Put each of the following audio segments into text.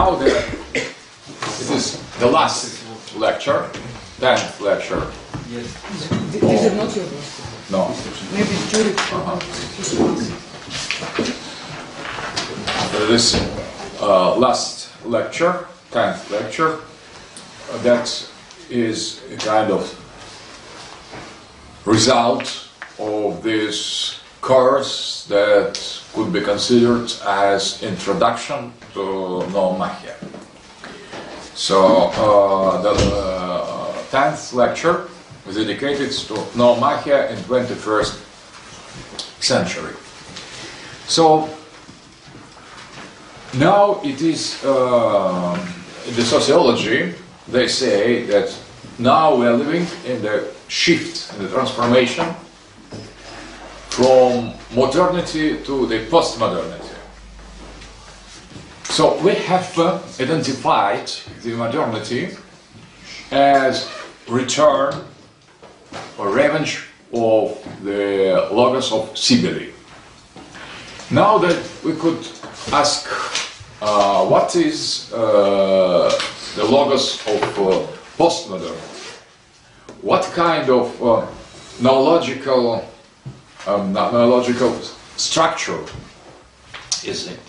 now it is the last lecture, 10th lecture. Yes. These are not your glasses. No. Maybe Zurich. This last lecture, 10th lecture, that is a kind of result of this course that could be considered as introduction to Noomachia. So the 10th lecture is dedicated to Noomachia in 21st century. So now it is in the sociology, they say that now we are living in the shift, in the transformation from modernity to the postmodernity. So we have identified the modernity as return or revenge of the Logos of Cybele. Now that we could ask what is the Logos of postmodernity? What kind of neurological structure is it?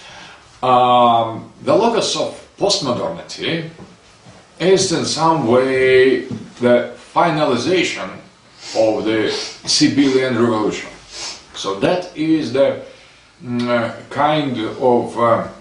The Logos of postmodernity is in some way the finalization of the Sibelian revolution. So that is the kind of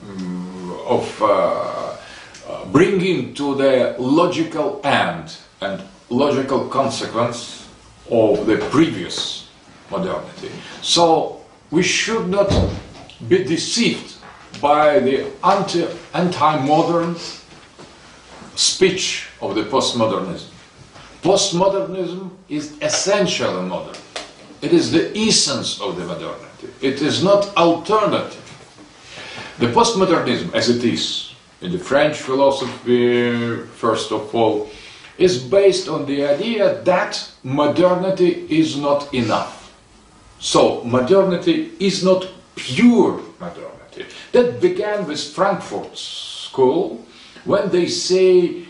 bringing to the logical end and logical consequence of the previous modernity. So we should not be deceived by the anti-modern speech of the postmodernism. Postmodernism is essentially modern. It is the essence of the modernity. It is not alternative. The postmodernism, as it is in the French philosophy, first of all, is based on the idea that modernity is not enough. So modernity is not pure modernity. That began with Frankfurt School when they said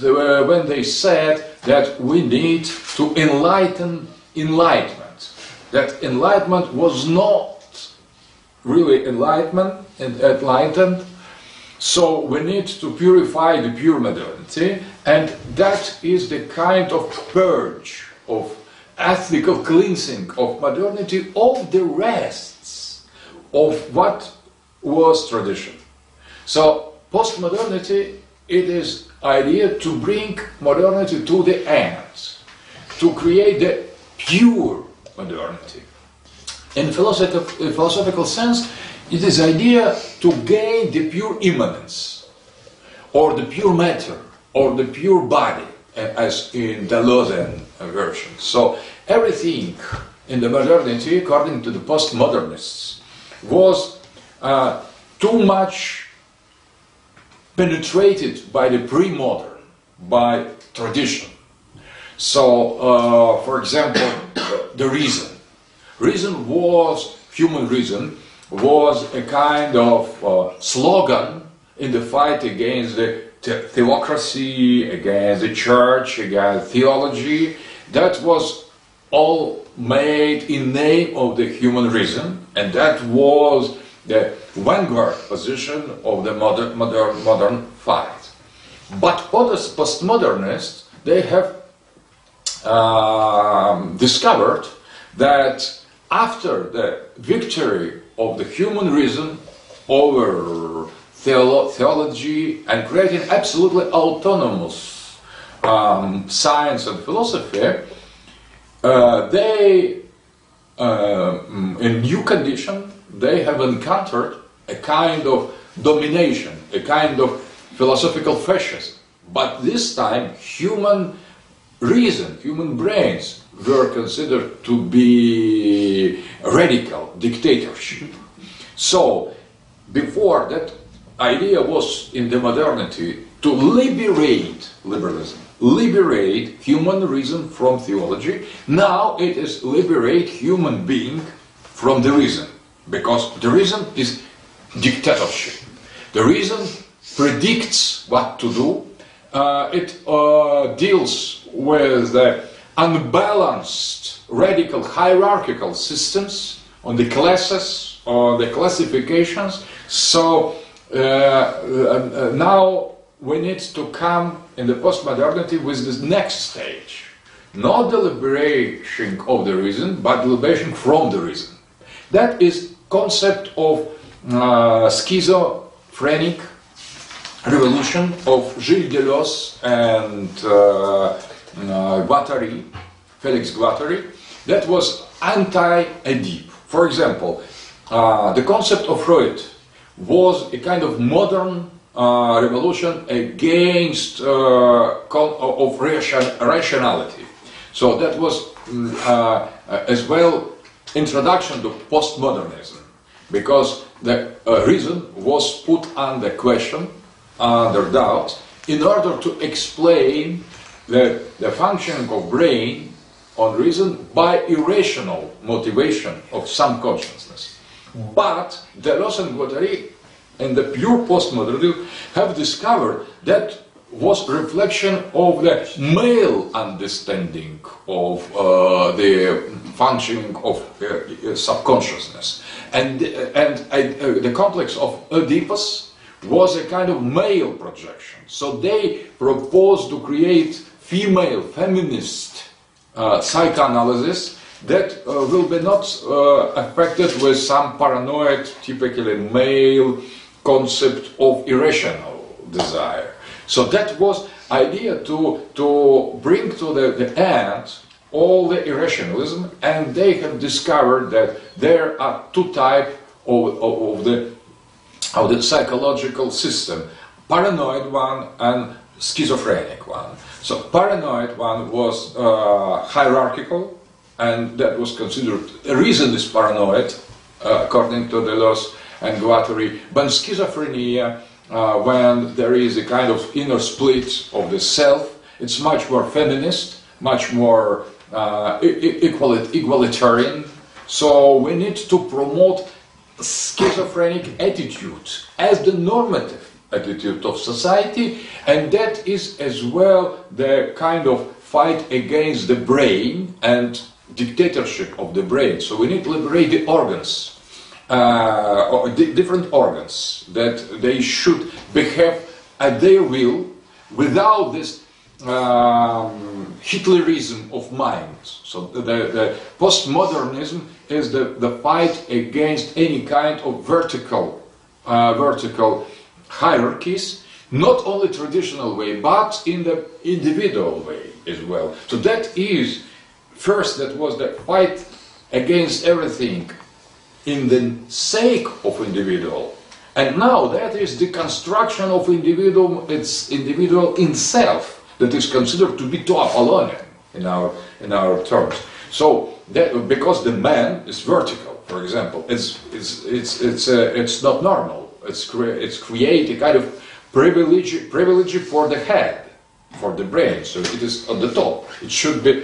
that we need to enlighten enlightenment. That enlightenment was not really enlightened, so we need to purify the pure modernity, and that is the kind of purge, of ethical cleansing of modernity of the rests of what was tradition. So postmodernity, it is idea to bring modernity to the end, to create the pure modernity. In philosophical sense, it is idea to gain the pure immanence, or the pure matter, or the pure body, as in the Deleuzean version. So everything in the modernity, according to the postmodernists, was too much penetrated by the pre-modern, by tradition. So, for example, the reason. Human reason was a kind of slogan in the fight against the theocracy, against the church, against theology. That was all made in name of the human reason, and that was the vanguard position of the modern fight. But postmodernists, they have discovered that after the victory of the human reason over theology and creating absolutely autonomous science and philosophy, they, in new condition, they have encountered a kind of domination, a kind of philosophical fascism. But this time, human reason, human brains were considered to be radical dictatorship. So, before that idea was in the modernity to liberate liberalism, liberate human reason from theology. Now it is liberate human being from the reason, because the reason is dictatorship. The reason predicts what to do. It deals with the unbalanced, radical, hierarchical systems on the classes or the classifications. So now we need to come in the postmodernity with this next stage. Not the liberation of the reason, but liberation from the reason. That is concept of schizophrenic revolution of Gilles Deleuze and Guattari, Felix Guattari, that was anti-Oedipe. For example, the concept of Freud was a kind of modern revolution against of rationality. So that was as well introduction to postmodernism, because the reason was put under question, under doubt, in order to explain the functioning of brain on reason by irrational motivation of some consciousness. But Deleuze and Guattari and the pure postmodernism have discovered that was reflection of the male understanding of the functioning of subconsciousness, and the complex of Oedipus was a kind of male projection. So they proposed to create female feminist psychoanalysis that will be not affected with some paranoid, typically male concept of irrational desire. So that was idea to bring to the end all the irrationalism, and they have discovered that there are two types of the psychological system: paranoid one and schizophrenic one. So paranoid one was hierarchical, and that was considered reason is paranoid, according to Deleuze and Guattari. But schizophrenia, when there is a kind of inner split of the self, it's much more feminist, much more egalitarian. So we need to promote schizophrenic attitude as the normative attitude of society, and that is as well the kind of fight against the brain and dictatorship of the brain. So we need to liberate the organs, different organs, that they should behave at their will without this Hitlerism of mind. So the postmodernism is the fight against any kind of vertical hierarchies, not only traditional way, but in the individual way as well. So that is, first, that was the fight against everything in the sake of individual, and now that is the construction of individual, its individual in self, that is considered to be to Apollonian in our terms. So that, because the man is vertical, for example, it's not normal. It's create a kind of privilege for the head, for the brain. So it is on the top. It should be.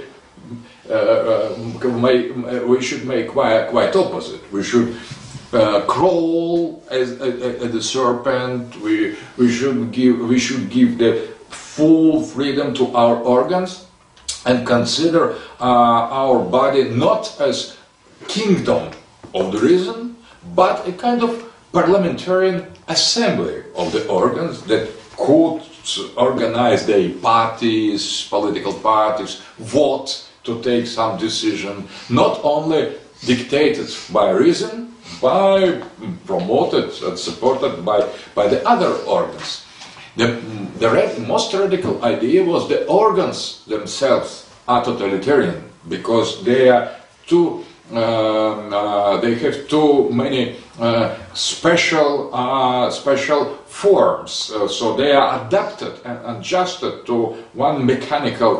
We should make quite opposite. We should crawl as a serpent. We should give the full freedom to our organs, and consider our body not as kingdom of the reason, but a kind of parliamentarian assembly of the organs that could organize their parties, political parties, vote to take some decision, not only dictated by reason, by promoted and supported by the other organs. The most radical idea was the organs themselves are totalitarian, because they are too. They have too many special forms, so they are adapted and adjusted to one mechanical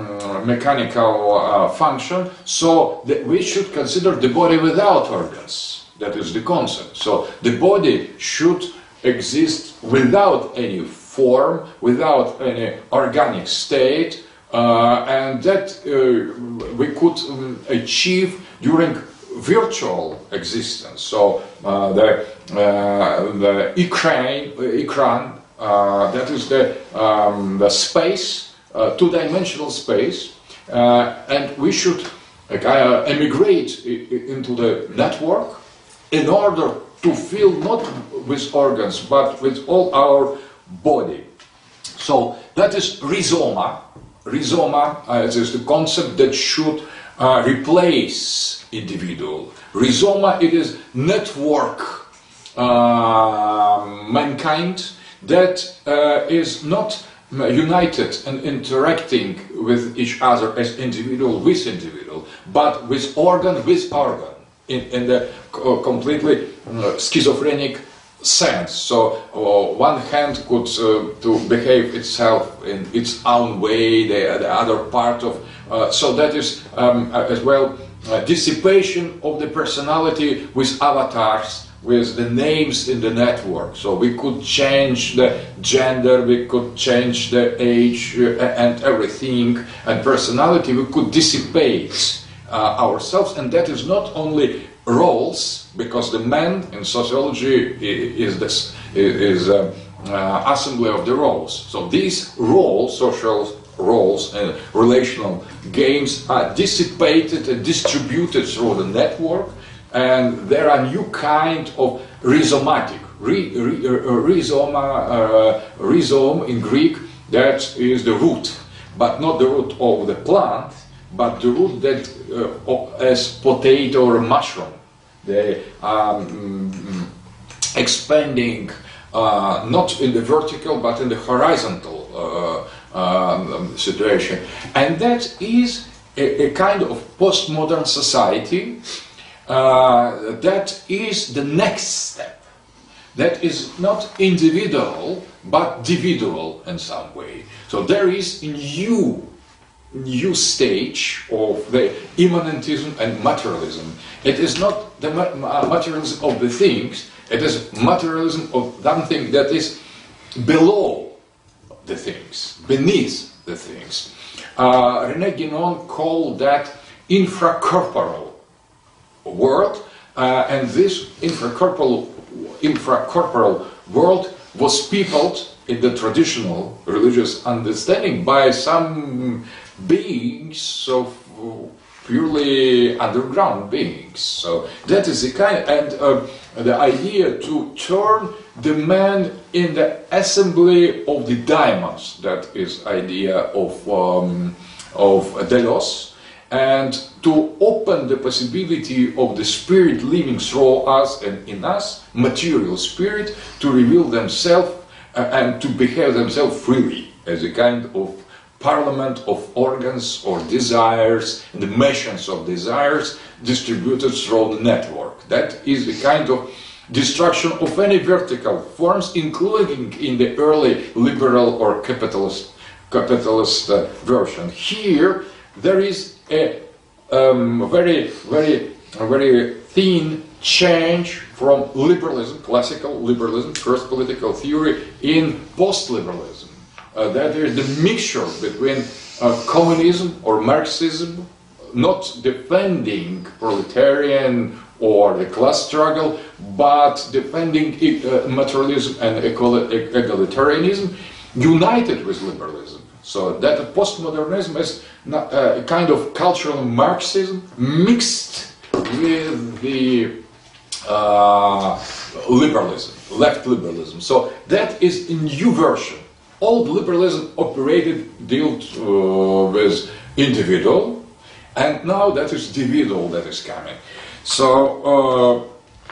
function. So that we should consider the body without organs. That is the concept. So the body should exist without any form, without any organic state, and that we could achieve during virtual existence. So the ecran that is the space, two-dimensional space, and we should emigrate into the network in order to feel not with organs but with all our body. So that is rhizoma. Rhizoma is the concept that should replace individual. Rhizoma, it is network mankind that is not united and interacting with each other as individual with individual, but with organ in the completely schizophrenic sense. So one hand could to behave itself in its own way, the other part of so that is as well dissipation of the personality with avatars, with the names in the network. So we could change the gender, we could change the age and everything, and personality, we could dissipate ourselves, and that is not only roles, because the man in sociology is assembly of the roles. So these roles, social roles and relational games, are dissipated and distributed through the network, and there are new kind of rhizomatic. Rhizome in Greek, that is the root, but not the root of the plant, but the root that as potato or mushroom, they expanding not in the vertical but in the horizontal situation, and that is a kind of postmodern society. That is the next step. That is not individual but dividual in some way. So there is a new stage of the immanentism and materialism. It is not the materialism of the things, it is materialism of something that is below the things, beneath the things. René Guénon called that infracorporal world, and this infracorporal world was peopled in the traditional religious understanding by some beings of purely underground beings. So that is the kind, and the idea to turn the man in the assembly of the diamonds. That is idea of Deleuze, and to open the possibility of the spirit living through us and in us, material spirit, to reveal themselves and to behave themselves freely as a kind of parliament of organs or desires, and the machines of desires distributed through the network. That is the kind of destruction of any vertical forms, including in the early liberal or capitalist version. Here there is a very thin change from liberalism, classical liberalism, first political theory, in post-liberalism. That is the mixture between communism or Marxism, not defending proletarian or the class struggle, but defending materialism and egalitarianism, united with liberalism. So that postmodernism is a kind of cultural Marxism mixed with the liberalism, left liberalism. So that is a new version. Old liberalism dealt with individual, and now that is individual that is coming. So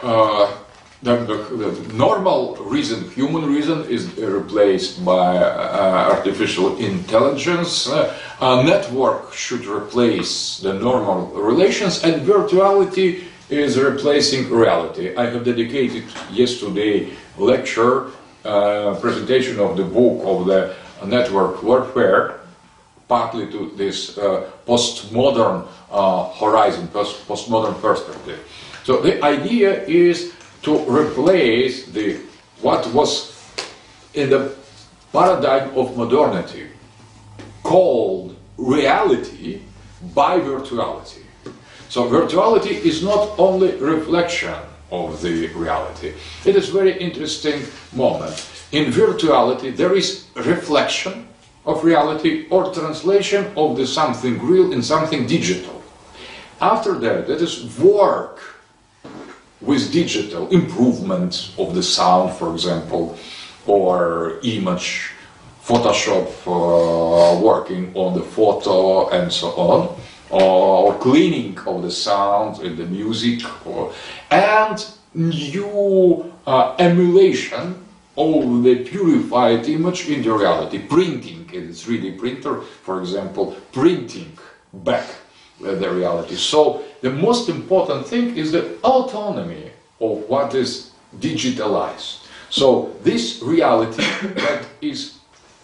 the normal reason, human reason, is replaced by artificial intelligence. A network should replace the normal relations, and virtuality is replacing reality. I have dedicated yesterday lecture, presentation of the book of the network warfare, partly to this postmodern horizon, postmodern perspective. So the idea is to replace what was in the paradigm of modernity called reality by virtuality. So virtuality is not only reflection of the reality. It is a very interesting moment. In virtuality, there is reflection of reality or translation of the something real in something digital. After that, that is work with digital improvement of the sound, for example, or image, Photoshop working on the photo and so on, or cleaning of the sound in the music, and new emulation of the purified image in the reality, printing in the 3D printer, for example, printing back the reality. So the most important thing is the autonomy of what is digitalized. So this reality that is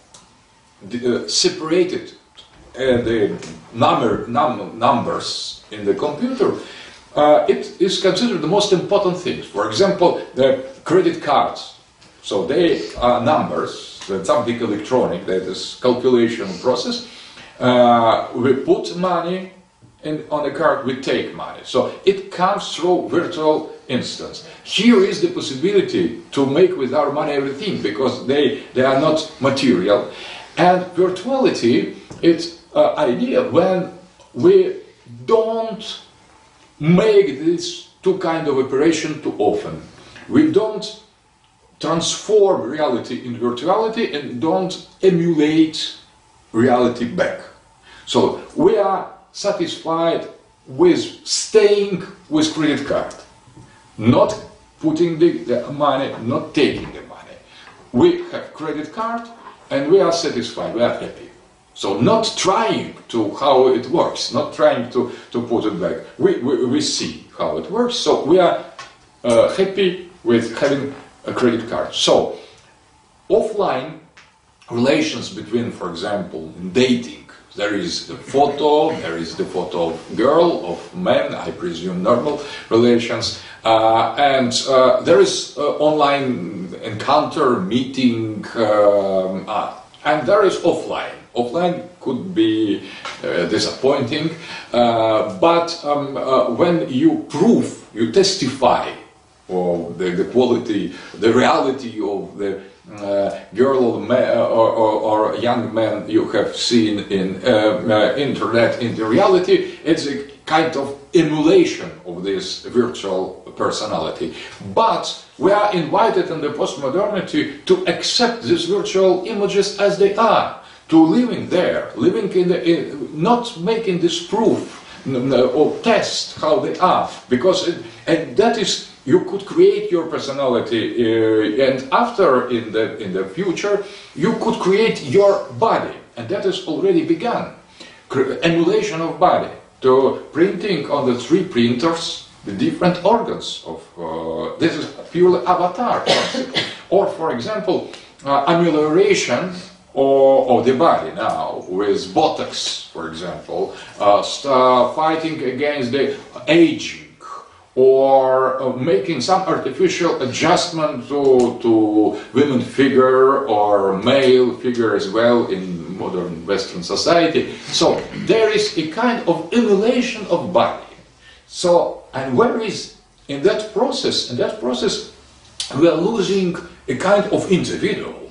separated the numbers in the computer, it is considered the most important things. For example, the credit cards. So they are numbers, that's something electronic, that is calculation process. We put money on the card, we take money. So it comes through virtual instance. Here is the possibility to make with our money everything, because they are not material. And virtuality is an idea when we don't make this two kind of operation too often. We don't transform reality in virtuality and don't emulate reality back. So we are satisfied with staying with credit card, not putting the money, not taking the money. We have credit card and we are satisfied, we are happy. So not trying to how it works, not trying to put it back. We see how it works, so we are happy with having a credit card. So offline relations between, for example, dating, there is the photo of girl, of man, I presume normal relations, and there is online encounter, meeting, and there is offline. Offline could be disappointing, but when you prove, you testify of the quality, the reality of the girl or young man you have seen in internet in the reality, it's a kind of emulation of this virtual personality. But we are invited in the postmodernity to accept these virtual images as they are, to living there, living not making this proof or test how they are, because and that is, you could create your personality, and after in the future you could create your body, and that has already begun. Emulation of body, to printing on the 3D printers the different organs of this is purely avatar concept. Or for example, amelioration of the body now with Botox, for example, fighting against the aging, or making some artificial adjustment to women figure or male figure as well in modern Western society. So there is a kind of emulation of body. So, and where is in that process we are losing a kind of individual.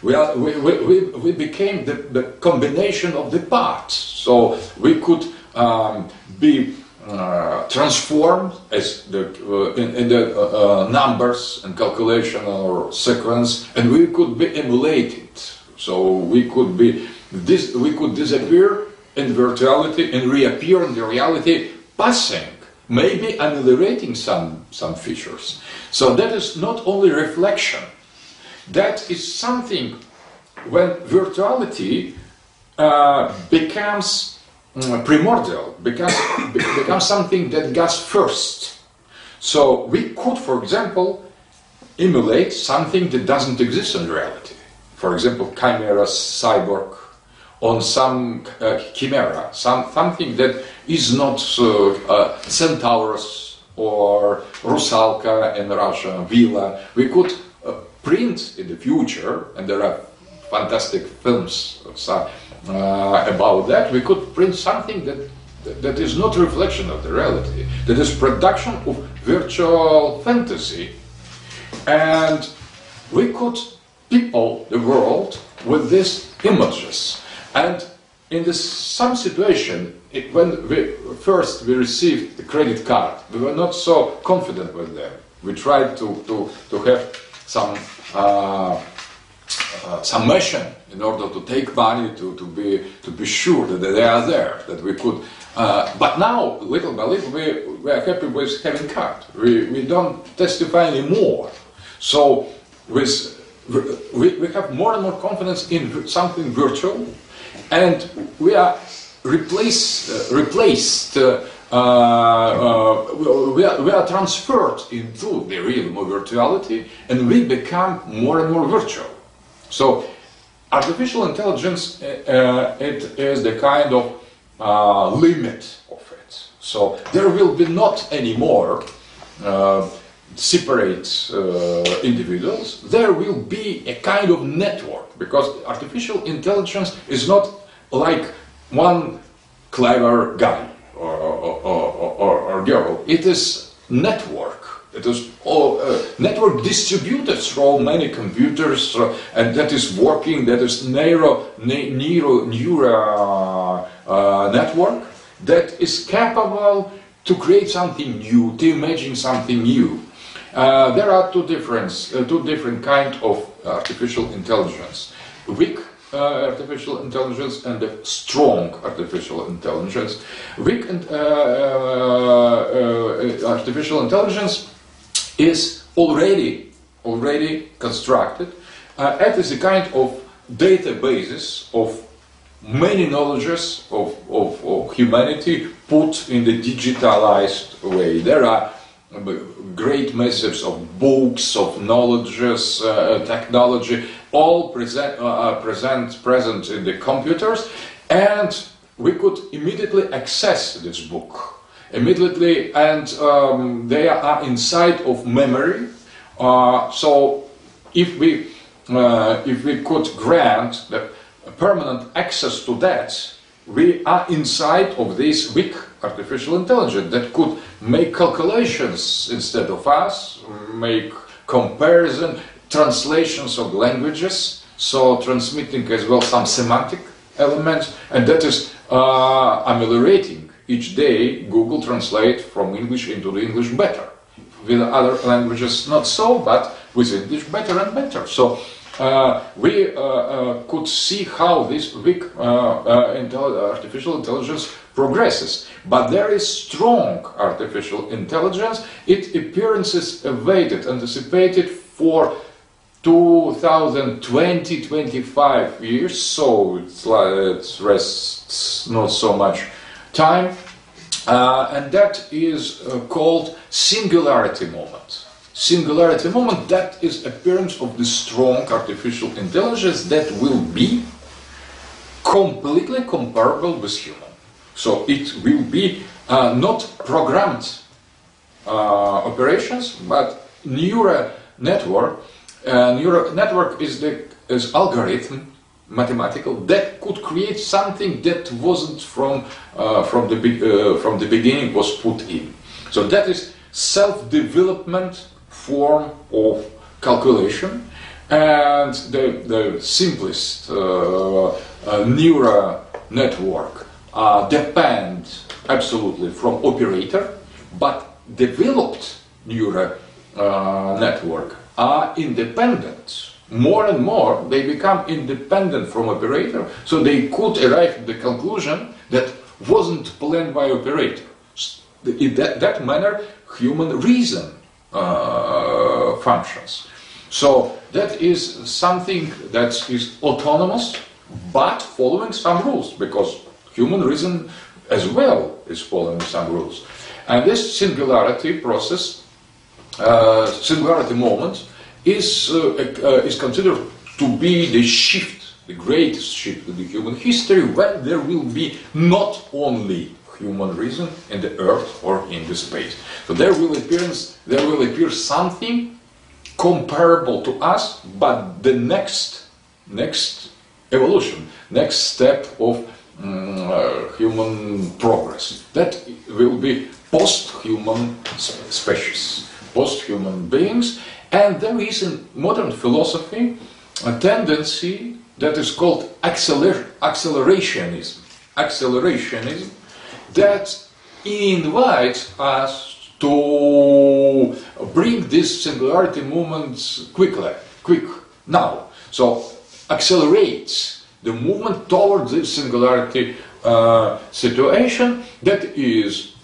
We became the combination of the parts. So we could be transformed as in the numbers and calculation or sequence, and we could be emulated. So we could disappear in virtuality and reappear in the reality, passing, maybe ameliorating some features. So that is not only reflection. That is something when virtuality becomes primordial, becomes something that goes first. So we could, for example, emulate something that doesn't exist in reality. For example, chimera, cyborg, on some chimera, something that is not Centaurus or Rusalka in Russia, Villa. We could print in the future, and there are fantastic films about that. We could print something that is not reflection of the reality, that is production of virtual fantasy, and we could people the world with these images. And in some situation, when we received the credit card, we were not so confident with them. We tried to have some machine in order to take money to be sure that they are there, that we could. But now, little by little, we are happy with having card. We don't testify anymore. So we have more and more confidence in something virtual, and we are replaced. We are transferred into the realm of virtuality, and we become more and more virtual. So, artificial intelligence, it is the kind of limit of it. So there will be not anymore separate individuals. There will be a kind of network, because artificial intelligence is not like one clever guy or girl. It is network. It is all network distributed through many computers, and that is working. That is neural network that is capable to create something new, to imagine something new. There are two different kinds of artificial intelligence: weak artificial intelligence and strong artificial intelligence. Weak artificial intelligence is already constructed. It is a kind of databases of many knowledges of humanity put in the digitalized way. There are great masses of books, of knowledges, technology, all present in the computers, and we could immediately access this book. Immediately, and they are inside of memory. So, if we could grant the permanent access to that, we are inside of this weak artificial intelligence that could make calculations instead of us, make comparison, translations of languages, so transmitting as well some semantic elements, and that is ameliorating. Each day, Google Translate from English into the English better. With other languages, not so, but with English better and better. So we could see how this weak artificial intelligence progresses. But there is strong artificial intelligence. Its appearance is awaited, anticipated for 2020-25 years. So it rests not so much time, and that is called singularity moment. Singularity moment, that is appearance of the strong artificial intelligence that will be completely comparable with human. So it will be not programmed operations, but neural network. Neural network is algorithm, mathematical, that could create something that wasn't from the beginning was put in. So that is self-development form of calculation, and the simplest neural network depend absolutely from operator, but developed neural network are independent. More and more they become independent from operator, so they could arrive at the conclusion that wasn't planned by operator. In that manner, human reason functions. So that is something that is autonomous, but following some rules, because human reason as well is following some rules. And this singularity process, singularity moment, is considered to be the shift, the greatest shift in the human history, when there will be not only human reason in the earth or in the space. So there will appear something comparable to us, but the next evolution, next step of human progress. That will be post-human species, post-human beings, and there is in modern philosophy a tendency that is called accelerationism. Accelerationism that invites us to bring these singularity movements quick now. So accelerates the movement towards this singularity situation that is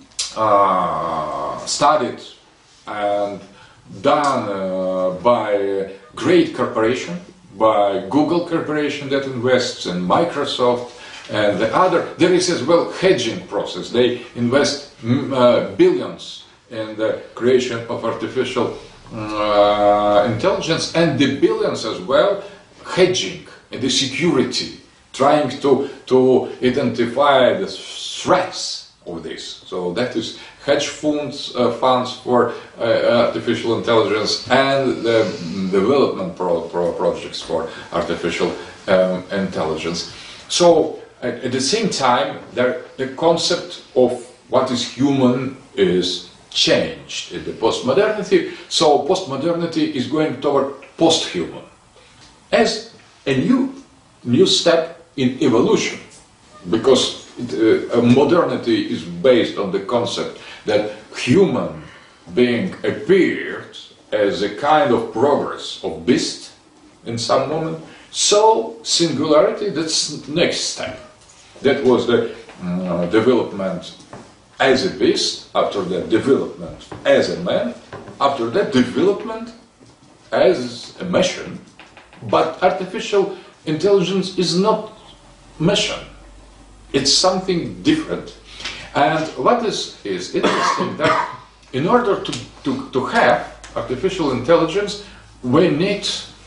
studied and done by great corporation, by Google corporation that invests in Microsoft and the other. There is as well hedging process. They invest billions in the creation of artificial intelligence, and the billions as well hedging in the security, trying to identify the threats of this. So that is hedge funds for artificial intelligence and the development projects for artificial intelligence. So at the same time, the concept of what is human is changed in the postmodernity. So postmodernity is going toward post-human as a new step in evolution, because modernity is based on the concept that human being appeared as a kind of progress of beast in some moment. So singularity, that's next step. That was the development as a beast, after that development as a man, after that development as a machine. But artificial intelligence is not machine. It's something different. And what is interesting that in order to have artificial intelligence, we need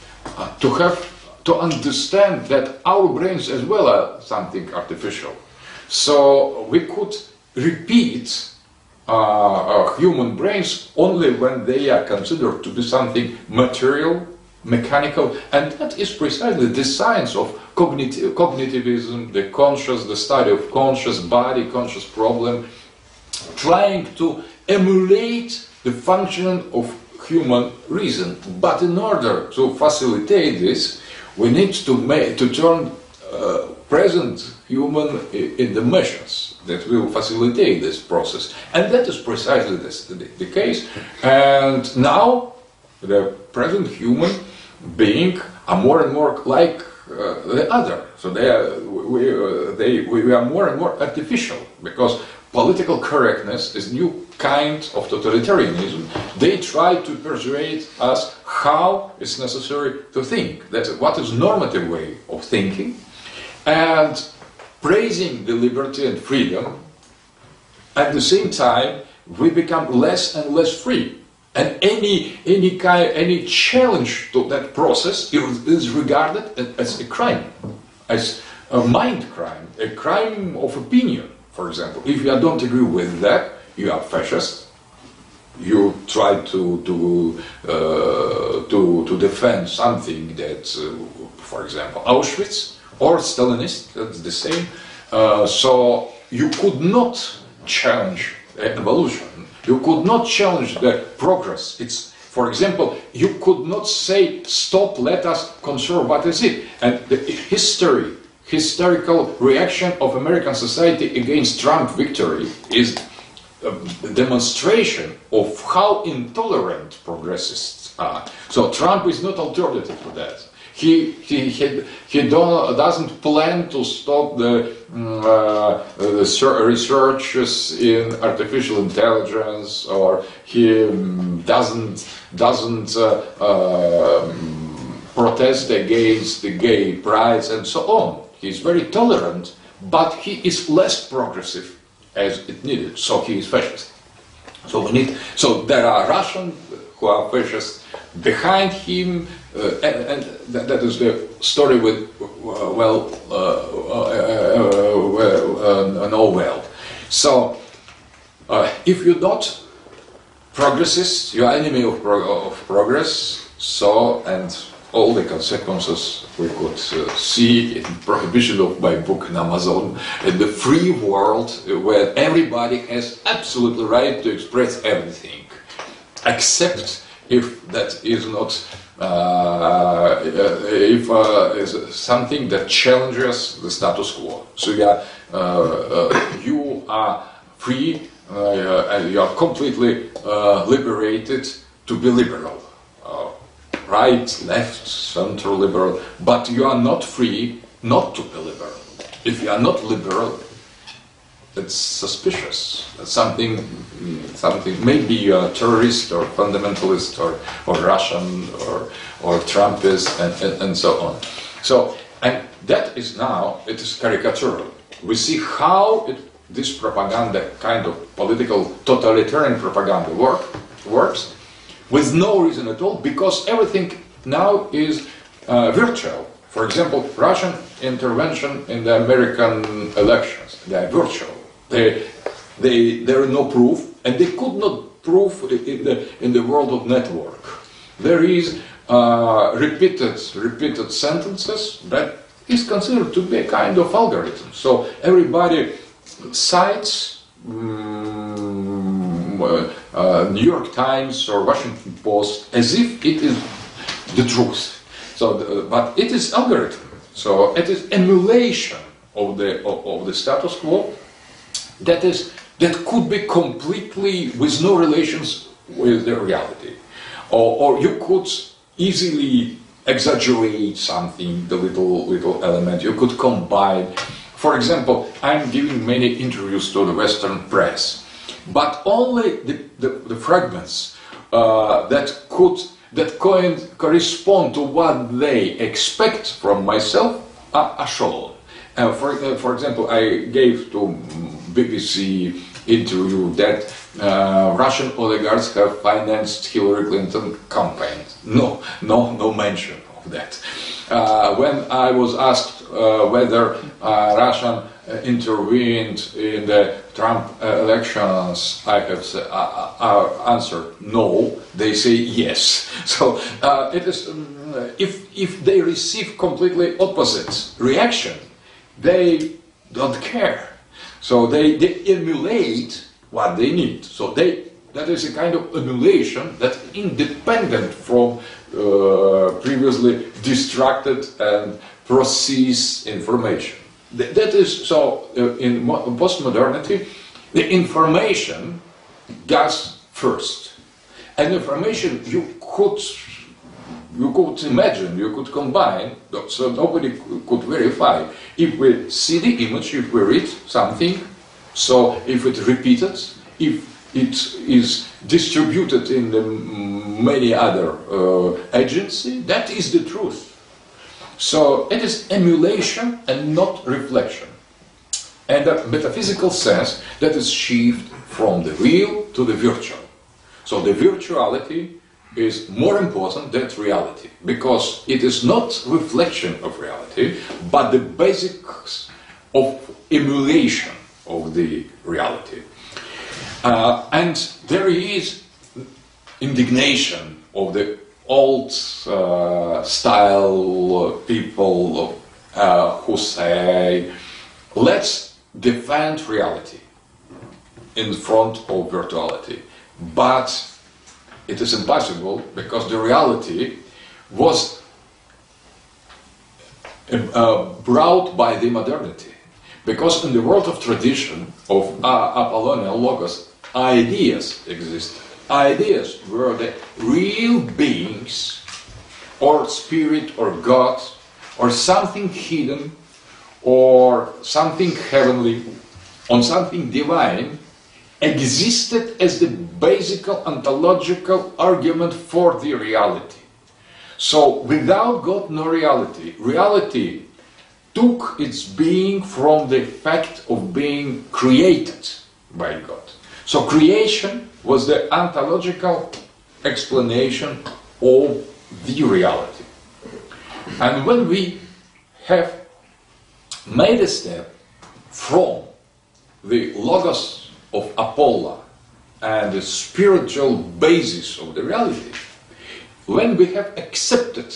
to understand that our brains as well are something artificial. So we could repeat human brains only when they are considered to be something material, mechanical, and that is precisely the science of cognitivism, the study of conscious body, conscious problem, trying to emulate the function of human reason. But in order to facilitate this, we need to turn present human in the machines that will facilitate this process, and that is precisely the case. And now the present human being are more and more like the other. So we are more and more artificial, because political correctness is new kind of totalitarianism. They try to persuade us how it's necessary to think, that what is normative way of thinking, and praising the liberty and freedom. At the same time, we become less and less free. And any challenge to that process is regarded as a crime, as a mind crime, a crime of opinion. For example, if you don't agree with that, you are fascist. You try to defend something that, for example, Auschwitz or Stalinist. That's the same. So you could not challenge evolution. You could not challenge the progress. It's, for example, you could not say, stop, let us conserve what is it. And the historical reaction of American society against Trump victory is a demonstration of how intolerant progressists are. So Trump is not alternative to that. He doesn't plan to stop the researches in artificial intelligence, or he doesn't protest against the gay prides and so on. He's very tolerant, but he is less progressive as it needed. So he is fascist. So there are Russians who are fascist behind him, and that is the story with know well. So if you're not progressist, you're enemy of progress. So, and all the consequences we could see in prohibition of my book in Amazon, in the free world where everybody has absolutely right to express everything, except if that is not if something that challenges the status quo. So you are free and you are completely liberated to be liberal. Right, left, center liberal, but you are not free not to be liberal. If you are not liberal, it's suspicious. That's something. Maybe you are a terrorist or fundamentalist or Russian or Trumpist and so on. So, and that is now, it is caricatural. We see how this propaganda, kind of political totalitarian propaganda works. With no reason at all, because everything now is virtual. For example, Russian intervention in the American elections, they are virtual. There is no proof, and they could not prove in the world of network. There is repeated sentences that is considered to be a kind of algorithm. So everybody cites New York Times or Washington Post as if it is the truth. So, but it is algorithm. So it is emulation of the status quo. That could be completely with no relations with the reality, or you could easily exaggerate something, the little element. You could combine. For example, I'm giving many interviews to the Western press. But only the fragments that correspond to what they expect from myself are shown. For example, I gave to BBC interview that Russian oligarchs have financed Hillary Clinton campaign. No mention of that. When I was asked whether Russia intervened in the Trump elections, I have answered no. They say yes. So it is if they receive completely opposite reaction, they don't care. So they emulate what they need. So that is a kind of emulation that's independent from previously distracted and processed information. That is so. In postmodernity, the information goes first, and information you could imagine, you could combine, so nobody could verify. If we see the image, if we read something, so if it repeated, if it is distributed in the many other agencies, that is the truth. So it is emulation and not reflection. And a metaphysical sense that is shifted from the real to the virtual. So the virtuality is more important than reality, because it is not reflection of reality, but the basics of emulation of the reality. And there is indignation of the old style people who say, let's defend reality in front of virtuality. But it is impossible, because the reality was brought by the modernity. Because in the world of tradition, of Apollonian Logos, ideas existed. Ideas were the real beings, or spirit, or God, or something hidden, or something heavenly, or something divine, existed as the basic ontological argument for the reality. So, without God no reality, reality took its being from the fact of being created by God. So creation was the ontological explanation of the reality. And when we have made a step from the logos of Apollo and the spiritual basis of the reality, when we have accepted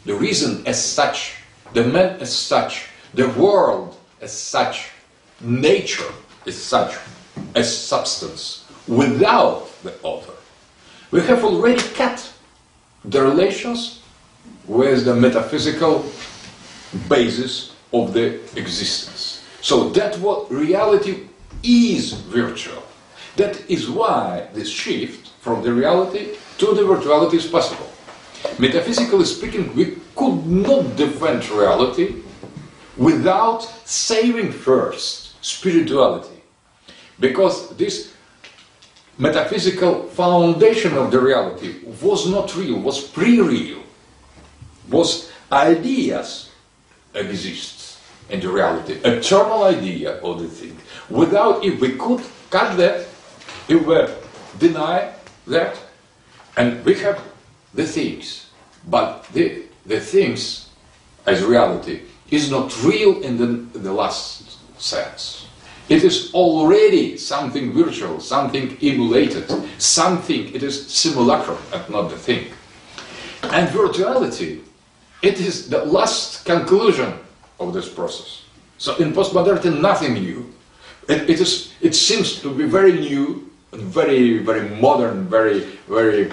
the reason as such, the man as such, the world as such, nature as such, as substance, without the author. We have already cut the relations with the metaphysical basis of the existence. So that what reality is virtual. That is why this shift from the reality to the virtuality is possible. Metaphysically speaking, we could not defend reality without saving first spirituality. Because this metaphysical foundation of the reality was not real, was pre-real, was ideas exists in the reality, eternal idea of the thing. Without, if we could cut that, if we deny that, and we have the things, but the things as reality is not real in the last sense. It is already something virtual, something emulated, something, it is simulacrum and not the thing. And virtuality, it is the last conclusion of this process. So in postmodernity, nothing new. It seems to be very new, and very, very modern, very, very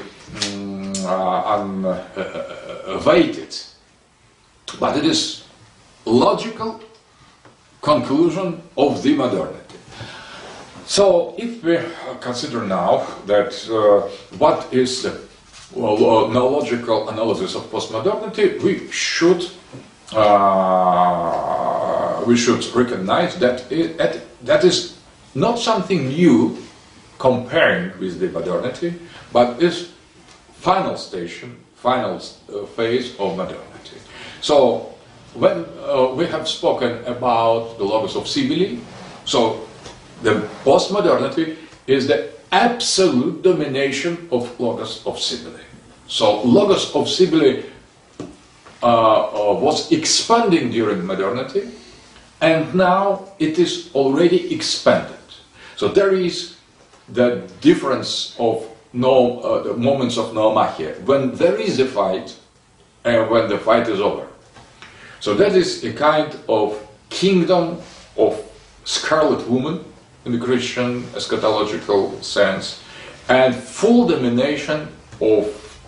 unabated. But it is logical conclusion of the modernity. So if we consider now that what is the logical analysis of postmodernity, we should recognize that that is not something new comparing with the modernity, but is final station, final phase of modernity. So when we have spoken about the Logos of Cybele, so the postmodernity is the absolute domination of Logos of Cybele. So Logos of Cybele was expanding during modernity, and now it is already expanded. So there is the difference of the moments of noomachia, when there is a fight and when the fight is over. So that is a kind of kingdom of Scarlet Woman in the Christian eschatological sense, and full domination of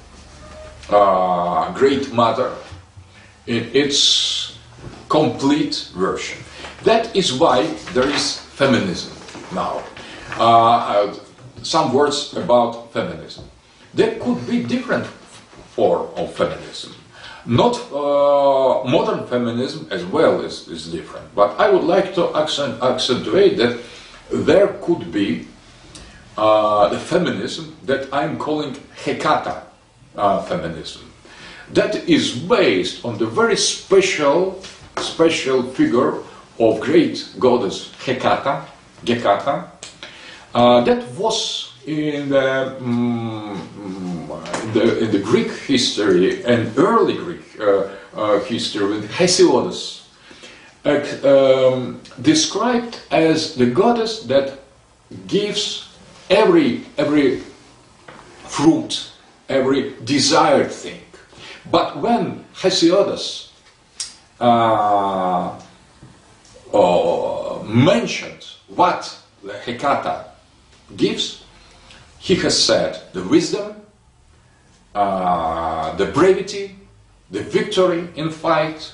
Great Mother in its complete version. That is why there is feminism now. Some words about feminism. There could be different form of feminism. Not modern feminism as well is different, but I would like to accentuate that there could be the feminism that I'm calling Hekata feminism. That is based on the very special figure of great goddess Hekata, that was in the Greek history and early Greek history with Hesiodus, described as the goddess that gives every fruit, every desired thing. But when Hesiodus mentioned what the Hekata gives, he has said the wisdom, the brevity, the victory in fight,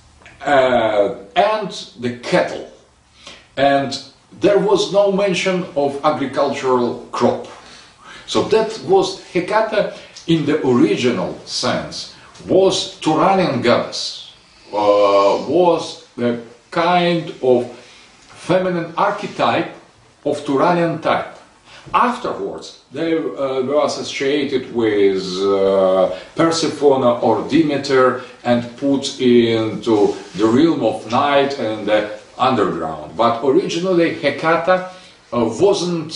and the cattle. And there was no mention of agricultural crop. So that was Hekata in the original sense, was Turanian goddess, was the kind of feminine archetype of Turanian type. Afterwards, they were associated with Persephone or Demeter and put into the realm of night and the underground. But originally, Hekata wasn't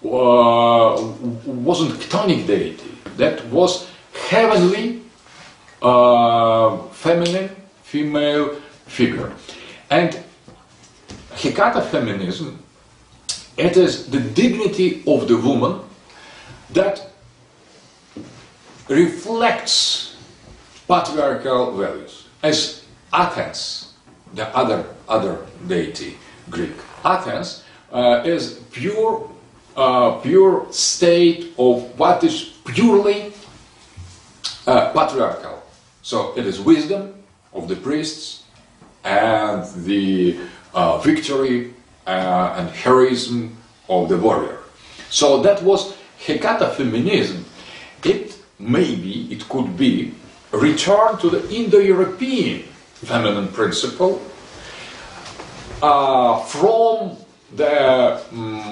chthonic deity. That was heavenly, feminine, female figure. And Hekata feminism, it is the dignity of the woman that reflects patriarchal values. As Athens, the other deity, Greek, Athens is pure state of what is purely patriarchal. So it is wisdom of the priests and the victory and heroism of the warrior. So that was Hekata feminism. It could be a return to the Indo-European feminine principle from the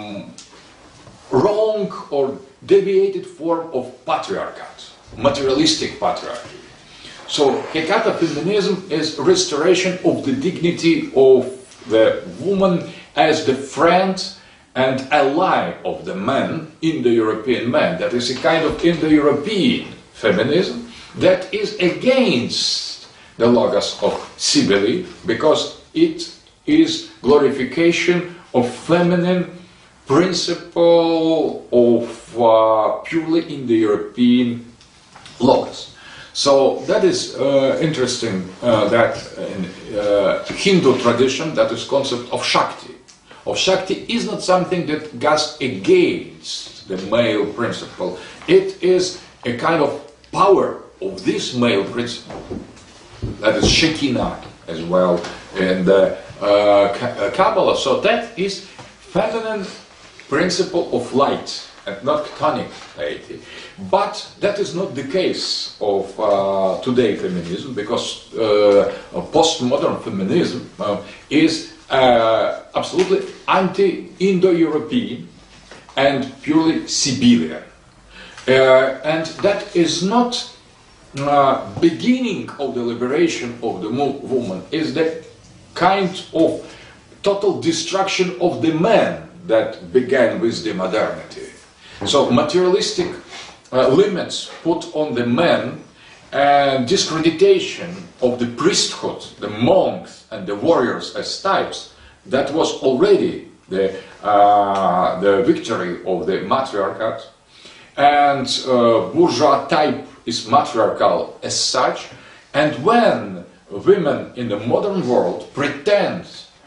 wrong or deviated form of patriarchat, materialistic patriarchy. So Hekata feminism is restoration of the dignity of the woman as the friend and ally of the man, Indo-European man. That is a kind of Indo-European feminism that is against the logos of Cybele, because it is glorification of feminine principle of purely Indo-European logos. So that is interesting that in Hindu tradition, that is concept of Shakti. Shakti is not something that goes against the male principle. It is a kind of power of this male principle. That is Shekinah as well in the Kabbalah. So that is feminine principle of light and not chthonic deity. But that is not the case of today feminism, because postmodern feminism is absolutely anti-Indo-European and purely Sibelian. And that is not beginning of the liberation of the woman, is the kind of total destruction of the man that began with the modernity. So materialistic limits put on the man and discreditation of the priesthood, the monks and the warriors as types, that was already the victory of the matriarchate. And bourgeois type is matriarchal as such. And when women in the modern world pretend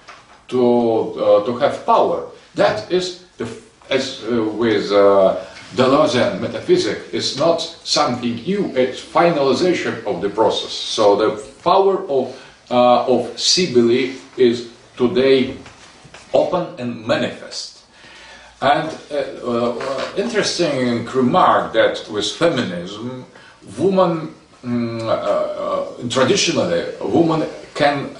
to have power, that is, as with Deleuzean metaphysics, is not something new, it's finalization of the process. So the power of Cybele is today open and manifest. And interesting remark that with feminism, woman traditionally woman can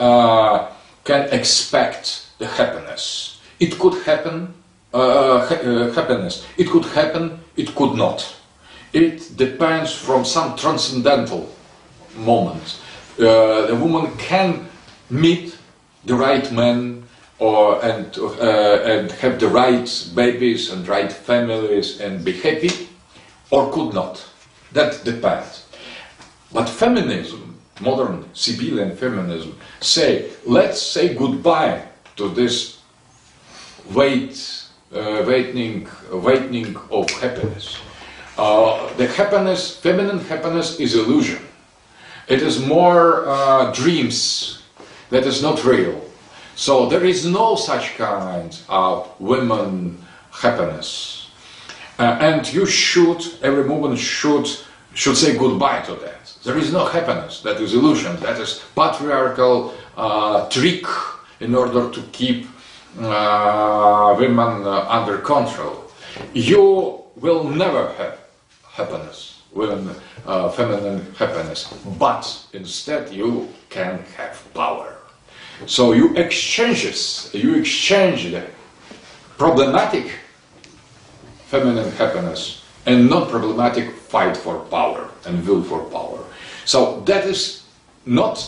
expect the happiness. It could happen. Happiness. It could happen, it could not. It depends from some transcendental moment. The woman can meet the right man and have the right babies and right families and be happy, or could not. That depends. But feminism, modern Sibelian feminism, let's say goodbye to this awakening of happiness. The happiness, feminine happiness, is illusion. It is more dreams that is not real. So there is no such kind of women happiness, and every woman should say goodbye to that. There is no happiness. That is illusion. That is patriarchal trick in order to keep women under control. You will never have happiness, feminine happiness, but instead you can have power. So you exchange the problematic feminine happiness and non-problematic fight for power and will for power. So that is not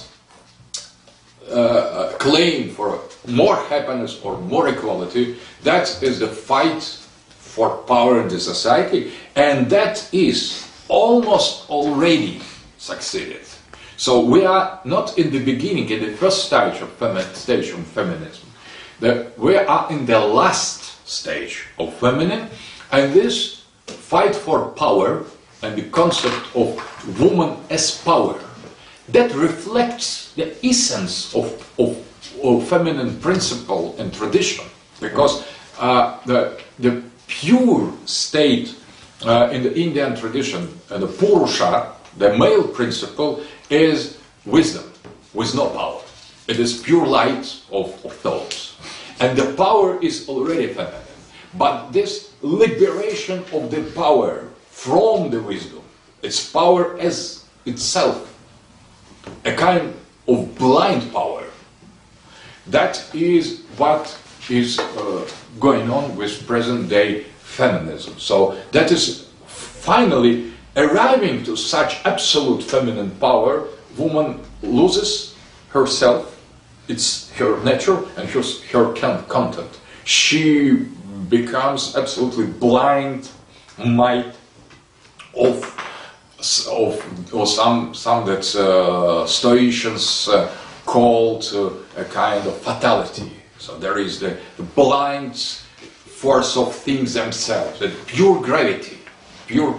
a claim for more happiness or more equality. That is the fight for power in the society, and that is almost already succeeded. So we are not in the beginning, in the first stage of feminism. We are in the last stage of feminism, and this fight for power and the concept of woman as power that reflects the essence of feminine principle and tradition, because the pure state in the Indian tradition, the Purusha, the male principle, is wisdom with no power. It is pure light of thoughts. And the power is already feminine. But this liberation of the power from the wisdom, its power as itself, a kind of blind power, that is what is going on with present-day feminism. So that is finally arriving to such absolute feminine power, woman loses herself, it's her nature and her content. She becomes absolutely blind might of some that Stoicians called a kind of fatality. So there is the blind force of things themselves, the pure gravity, pure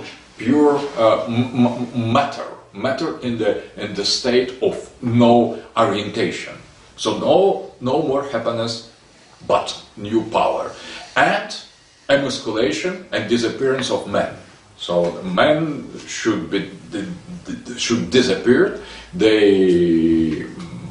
matter in the state of no orientation. So no more happiness, but new power, and emasculation and disappearance of men. So men should disappear. They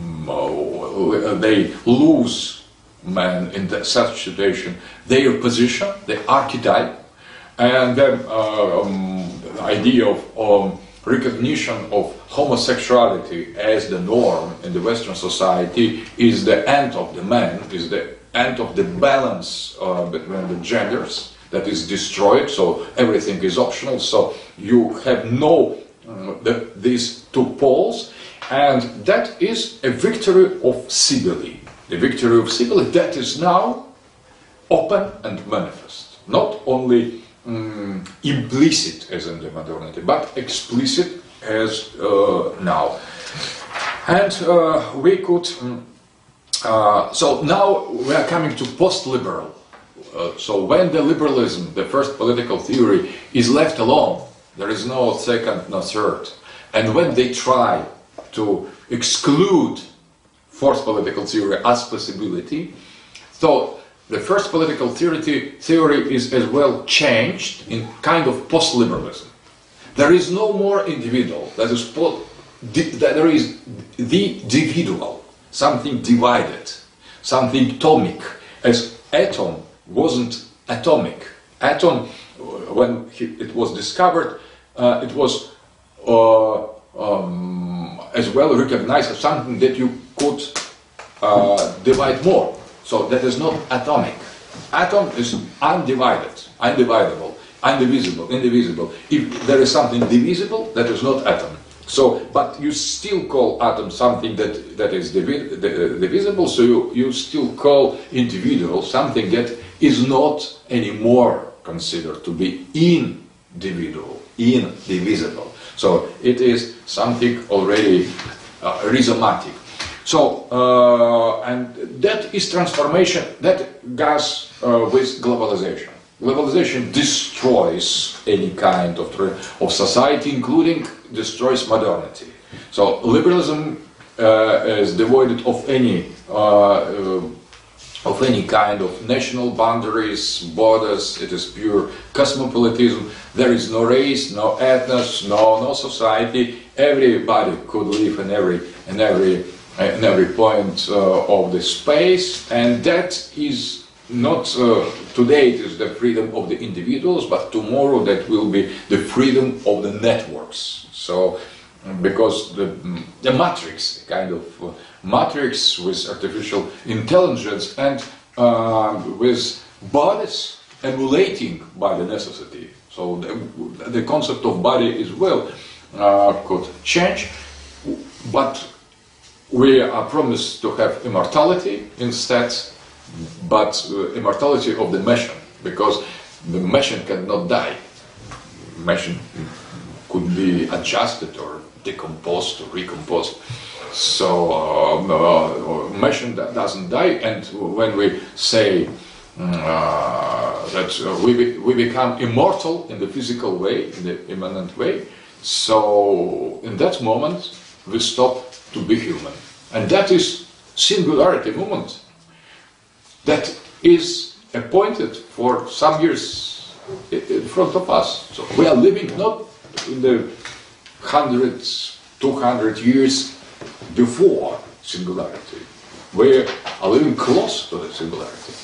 lose, men in such situation, their position, the archetype, and then the idea of recognition of homosexuality as the norm in the Western society is the end of the man, is the end of the balance between the genders that is destroyed, so everything is optional, so you have these two poles, and that is a victory of Cybele. The victory of Cybele that is now open and manifest, not only implicit as in the modernity, but explicit as now. And we could, so now we are coming to post-liberal. So when the liberalism, the first political theory, is left alone, there is no second, no third. And when they try to exclude fourth political theory as possibility, so the first political theory is as well changed in kind of post-liberalism. There is no more individual, there is the individual, something divided, something atomic, as atom wasn't atomic. Atom, when it was discovered, it was as well recognized as something that you could divide more. So that is not atomic. Atom is undivided, undividable, indivisible. If there is something divisible, that is not atom. So, but you still call atom something that is divisible, so you still call individual something that is not anymore considered to be individual, indivisible. So it is something already rhizomatic. So, and that is transformation that goes with globalization. Globalization destroys any kind of society, including destroys modernity. So liberalism is devoid of any kind of national boundaries, borders. It is pure cosmopolitanism. There is no race, no ethnos, no society. Everybody could live in every point of the space, and that is not today it is the freedom of the individuals, but tomorrow that will be the freedom of the networks. So because the matrix, kind of matrix with artificial intelligence and with bodies emulating by the necessity. So the concept of body as well could change, but we are promised to have immortality instead, but immortality of the machine, because the machine cannot die. Machine could be adjusted or decomposed or recomposed. So machine doesn't die, and when we say that we become immortal in the physical way, in the immanent way, so in that moment we stop to be human. And that is singularity movement that is appointed for some years in front of us. So we are living not in the hundreds, 200 years before singularity. We are living close to the singularity.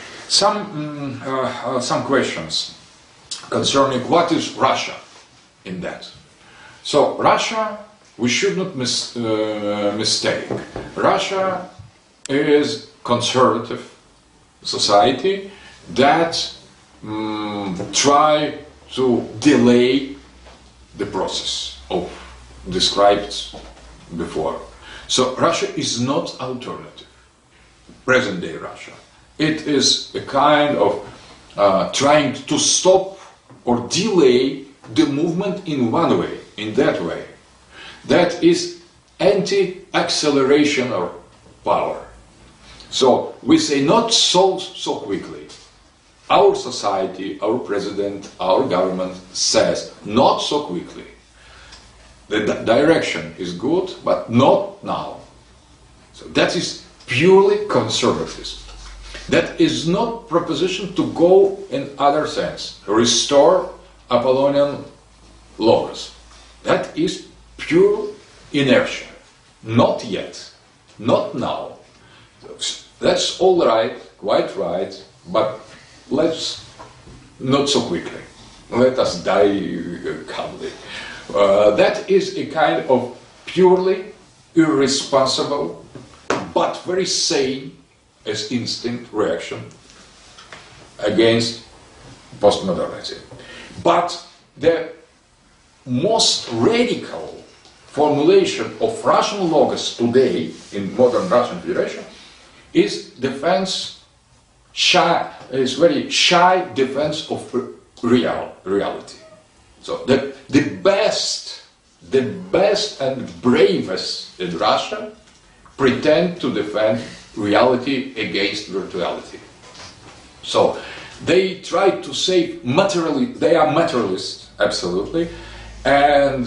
Some questions concerning what is Russia in that. So Russia, we should not mistake. Russia is conservative society that try to delay the process of described before. So Russia is not alternative. Present day Russia. It is a kind of trying to stop or delay the movement in one way, in that way. That is anti-acceleration of power. So we say not so quickly. Our society, our president, our government says not so quickly. The direction is good, but not now. So that is purely conservatism. That is not proposition to go in other sense, restore Apollonian logos. That is pure inertia. Not yet, not now. That's all right, quite right, but let's not so quickly. Let us die calmly. That is a kind of purely irresponsible, but very sane as instinct reaction against postmodernity. But the most radical formulation of Russian logos today in modern Russian Federation is very shy defense of reality. So the best and bravest in Russia pretend to defend reality against virtuality. So they try to say they are materialists, absolutely, and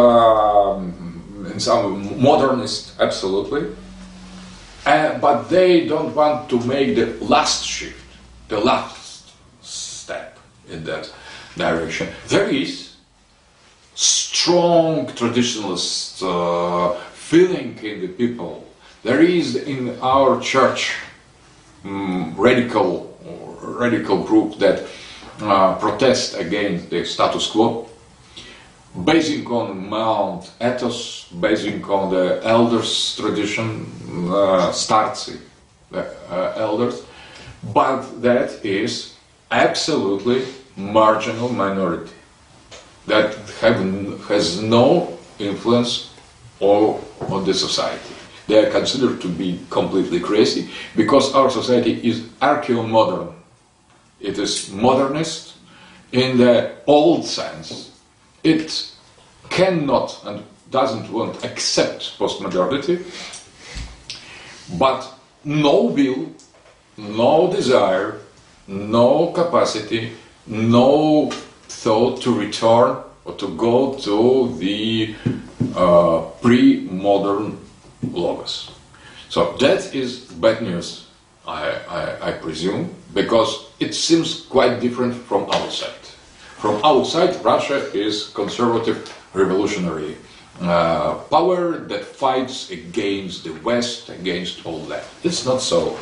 some modernists, absolutely, but they don't want to make the last shift, the last step in that direction. There is strong traditionalist feeling in the people. There is in our church radical group that protest against the status quo, basing on Mount Athos, basing on the elders' tradition, starci, the elders, but that is absolutely marginal minority that has no influence on the society. They are considered to be completely crazy because our society is archaeo-modern. It is modernist in the old sense. It cannot and doesn't want to accept postmodernity, but no will, no desire, no capacity, no thought to return or to go to the pre-modern logos. So that is bad news, I presume, because it seems quite different from outside. From outside, Russia is conservative, revolutionary power that fights against the West, against all that. It's not so.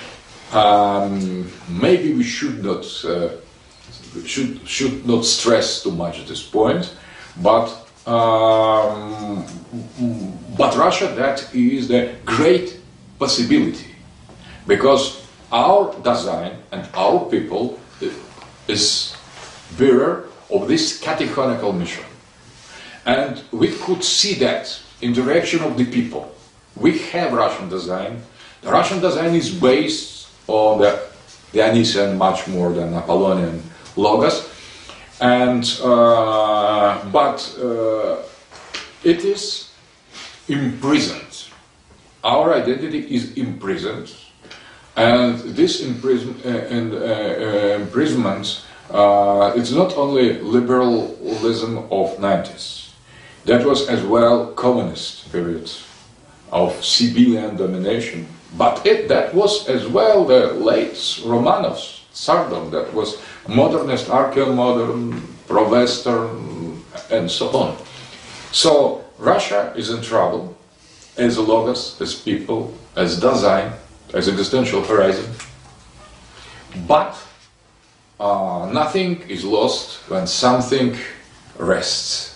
Maybe we should not stress too much at this point, but Russia, that is the great possibility, because our design and our people is bearer of this catechonical mission. And we could see that in the direction of the people. We have Russian design. The Russian design is based on the Dionysian much more than Apollonian logos, and but it is imprisoned. Our identity is imprisoned, and this imprisonment it's not only liberalism of 90s. That was as well communist period of civilian domination, but that was as well the late Romanovs, Tsardom, that was modernist, archaeo-modern, pro-Western, and so on. So Russia is in trouble as a logos, as people, as Dasein, as existential horizon, but nothing is lost when something rests.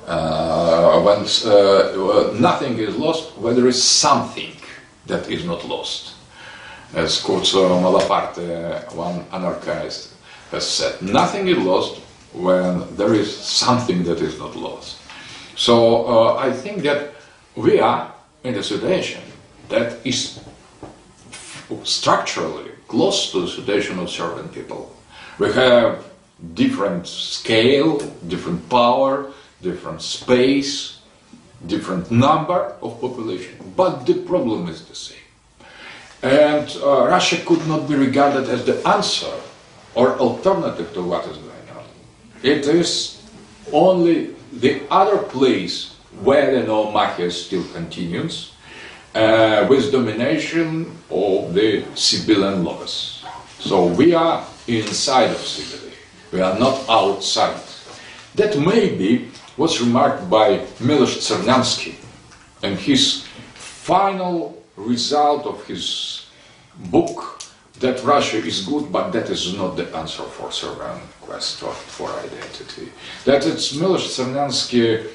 Nothing is lost when there is something that is not lost. As Corso Malaparte, one anarchist, has said, nothing is lost when there is something that is not lost. So I think that we are in a situation that is structurally close to the situation of certain people. We have different scale, different power, different space, different number of population, but the problem is the same. And Russia could not be regarded as the answer or alternative to what is going on. It is only the other place where the Nomachia still continues, with domination of the civilian logos. So we are inside of Siberia, we are not outside. That maybe was remarked by Miloš Crnjanski, and his final result of his book, that Russia is good, but that is not the answer for certain quest for identity. That it's Miloš Crnjanski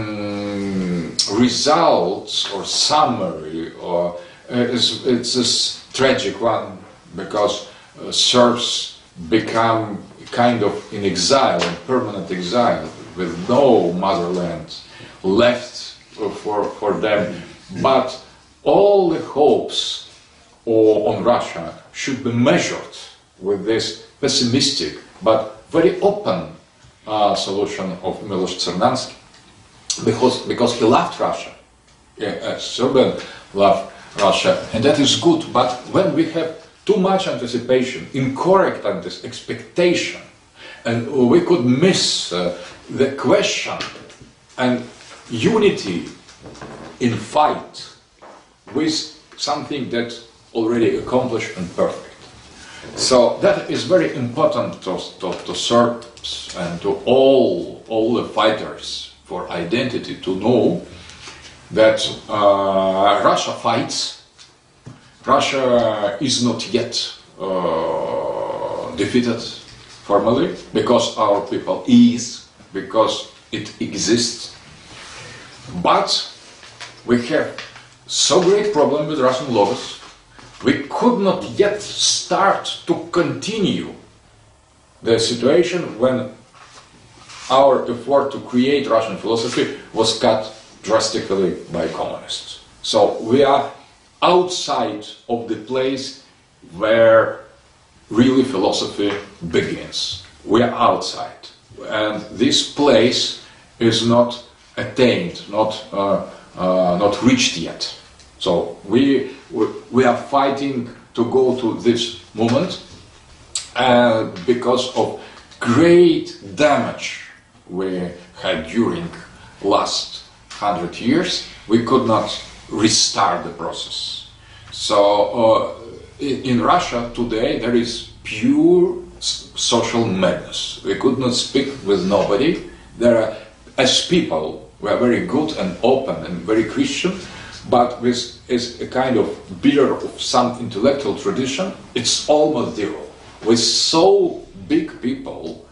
results or summary, or it's this tragic one, because Serbs become kind of in exile, in permanent exile, with no motherland left for them. But all the hopes on Russia should be measured with this pessimistic but very open solution of Miloš Crnjanski, because he loved Russia. Serbian loved Russia, and that is good. But when we have too much anticipation, incorrect expectation, and we could miss the question and unity in fight with something that already accomplished and perfect. So that is very important to Serbs and to all the fighters for identity to know that Russia fights. Russia is not yet defeated formally, because our people is, because it exists. But we have so great problem with Russian logos, we could not yet start to continue the situation when our effort to create Russian philosophy was cut drastically by communists. So we are outside of the place where really philosophy begins. We are outside, and this place is not attained, not reached yet. So we are fighting to go to this moment, because of great damage we had during last 100 years. We could not restart the process. So in Russia today there is pure social madness. We could not speak with nobody. There are, as people, we are very good and open and very Christian, but with is a kind of beer of some intellectual tradition, it's almost zero. With so big people,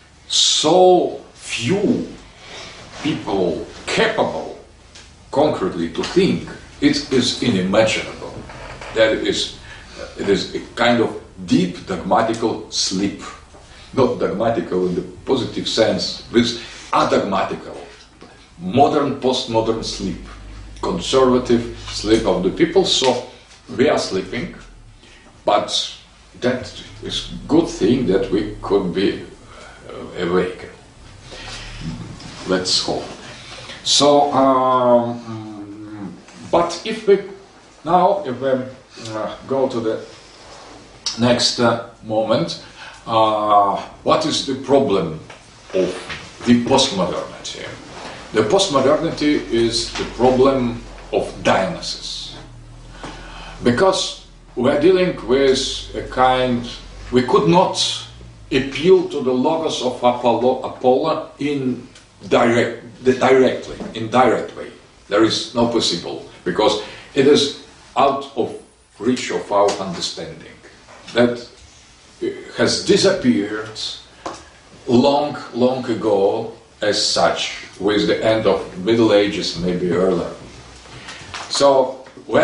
so few people capable concretely to think, it is unimaginable. It is a kind of deep dogmatical sleep. Not dogmatical in the positive sense, with adogmatical, modern, postmodern sleep, conservative sleep of the people. So we are sleeping, but that is good thing that we could be awakened. Let's hope. So, but if we now, if we go to the next moment, what is the problem of the postmodernity? The postmodernity is the problem of Dionysus. Because we're dealing with a kind, we could not appeal to the logos of Apollo in indirect way. There is no possible, because it is out of reach of our understanding. That has disappeared long ago as such, with the end of Middle Ages, maybe earlier. So we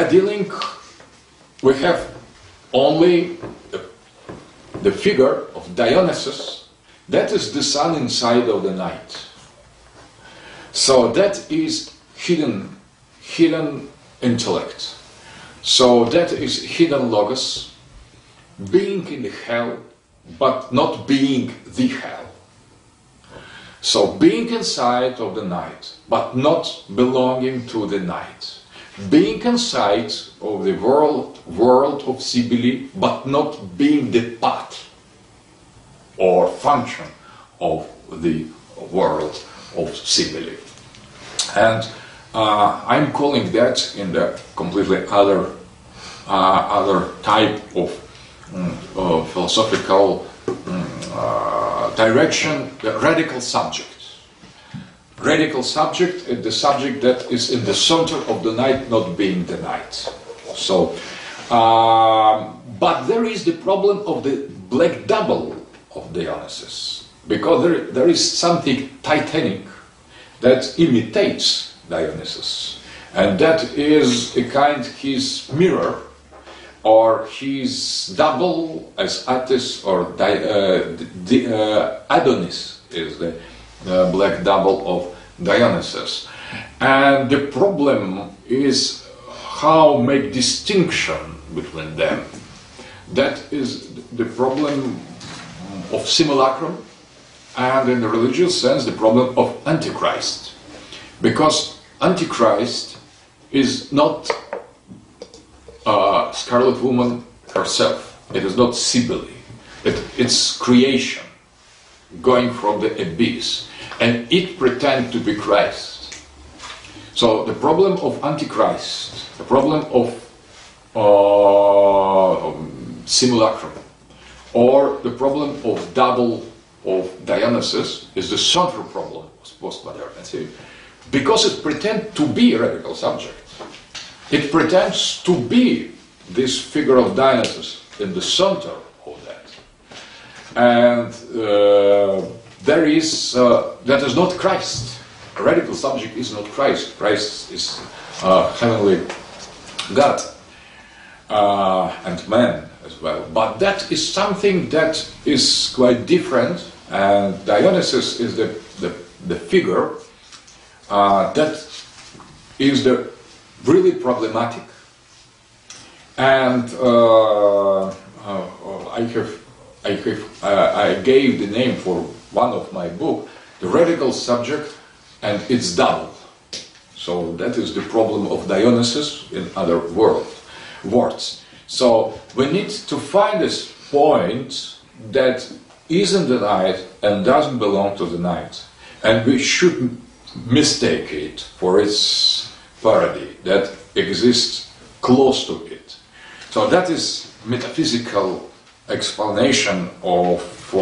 have only the figure of Dionysus, that is the sun inside of the night. So that is hidden intellect. So that is hidden logos, being in the hell, but not being the hell. So being inside of the night, but not belonging to the night. Being inside of the world of Cybele, but not being the part or function of the world of Cybele. And I'm calling that in the completely other type of philosophical direction, the radical subject. Radical subject is the subject that is in the center of the night, not being the night. So, but there is the problem of the black double of Dionysus, because there is something titanic that imitates Dionysus, and that is a kind his mirror, or his double, as Attis or Adonis is the black double of Dionysus. And the problem is how make distinction between them. That is the problem of simulacrum, and in the religious sense the problem of Antichrist. Because Antichrist is not Scarlet Woman herself. It is not Cybele. It's creation going from the abyss, and it pretends to be Christ. So the problem of Antichrist, the problem of simulacrum, or the problem of double of Dionysus is the central problem of postmodernity, because it pretends to be a radical subject. It pretends to be this figure of Dionysus in the center of that. And that is not Christ. A radical subject is not Christ. Christ is heavenly God and man as well. But that is something that is quite different, and Dionysus is the figure that is the really problematic. And I gave the name for one of my book, the radical subject and its double. So that is the problem of Dionysus in other words. So we need to find this point that isn't the night and doesn't belong to the night, and we shouldn't mistake it for its parody that exists close to it. So that is metaphysical explanation of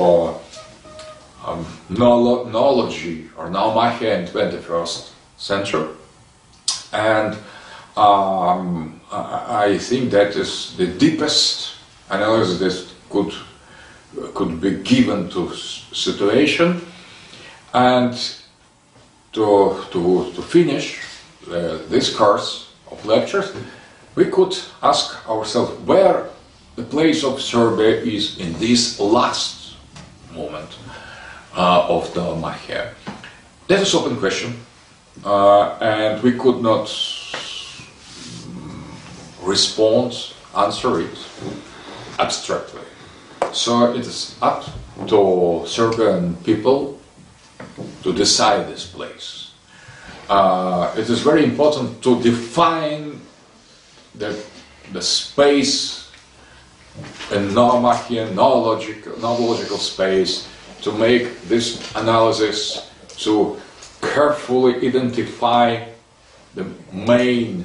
noology or naumachia in 21st century, and I think that is the deepest analysis that could be given to situation. And to finish this course of lectures, we could ask ourselves where the place of Serbia is in this last moment of the naumachia. That is open question, and we could not answer it abstractly. So it is up to Serbian people to decide this place. It is very important to define the space in Naumachian, noological space, to make this analysis, to carefully identify the main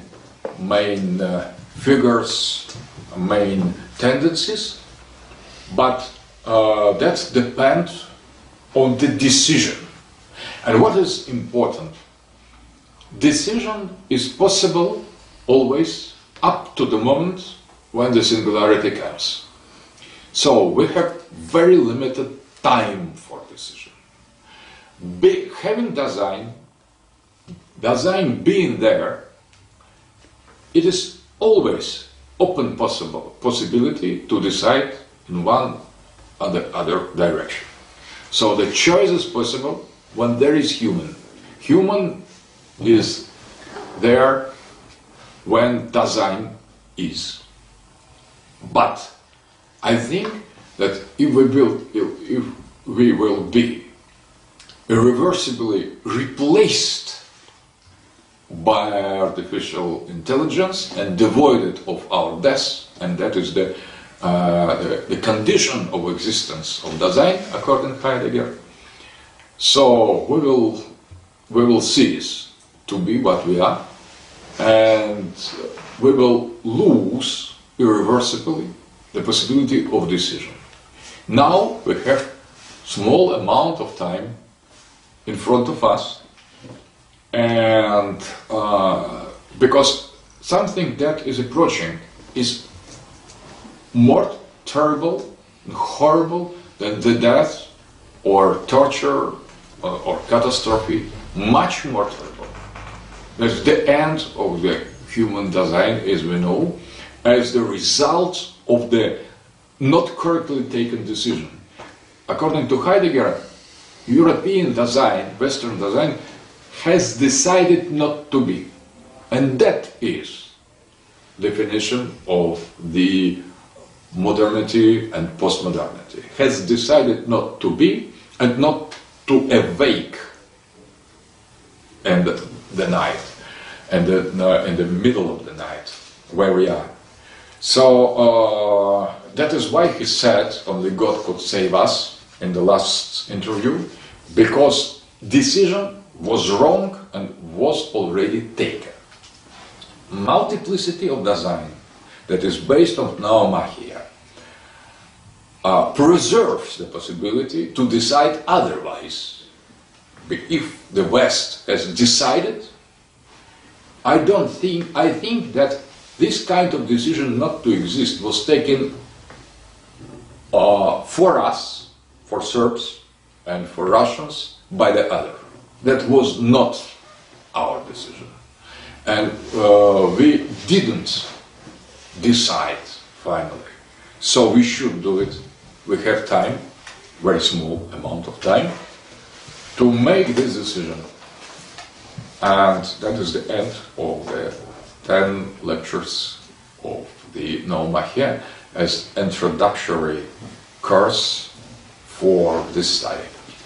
figures, main tendencies, but that depends on the decision. And what is important? Decision is possible always up to the moment when the singularity comes. So we have very limited time for decision. Having design being there, it is always open possibility to decide in one or the other direction. So the choice is possible when there is human. Human is there when design is. But I think that if we will be irreversibly replaced by artificial intelligence and devoid of our death, and that is the condition of existence of design, according to Heidegger. So we will cease to be what we are, and we will lose irreversibly the possibility of decision. Now we have small amount of time in front of us, and because something that is approaching is more terrible and horrible than the death or torture or catastrophe, much more terrible. That's the end of the human design, as we know, as the result of the not correctly taken decision. According to Heidegger, European design, Western design, has decided not to be. And that is definition of the modernity and postmodernity. Has decided not to be and not to awake in the night, and in the middle of the night, where we are. So that is why he said only God could save us in the last interview, because decision was wrong and was already taken. Multiplicity of design that is based on naomachia preserves the possibility to decide otherwise. If the West has decided, I think that this kind of decision not to exist was taken for us, for Serbs and for Russians, by the other. That was not our decision. And we didn't decide finally. So we should do it. We have time, very small amount of time, to make this decision. And that is the end of the 10 lectures of the naomachia as introductory course for this study.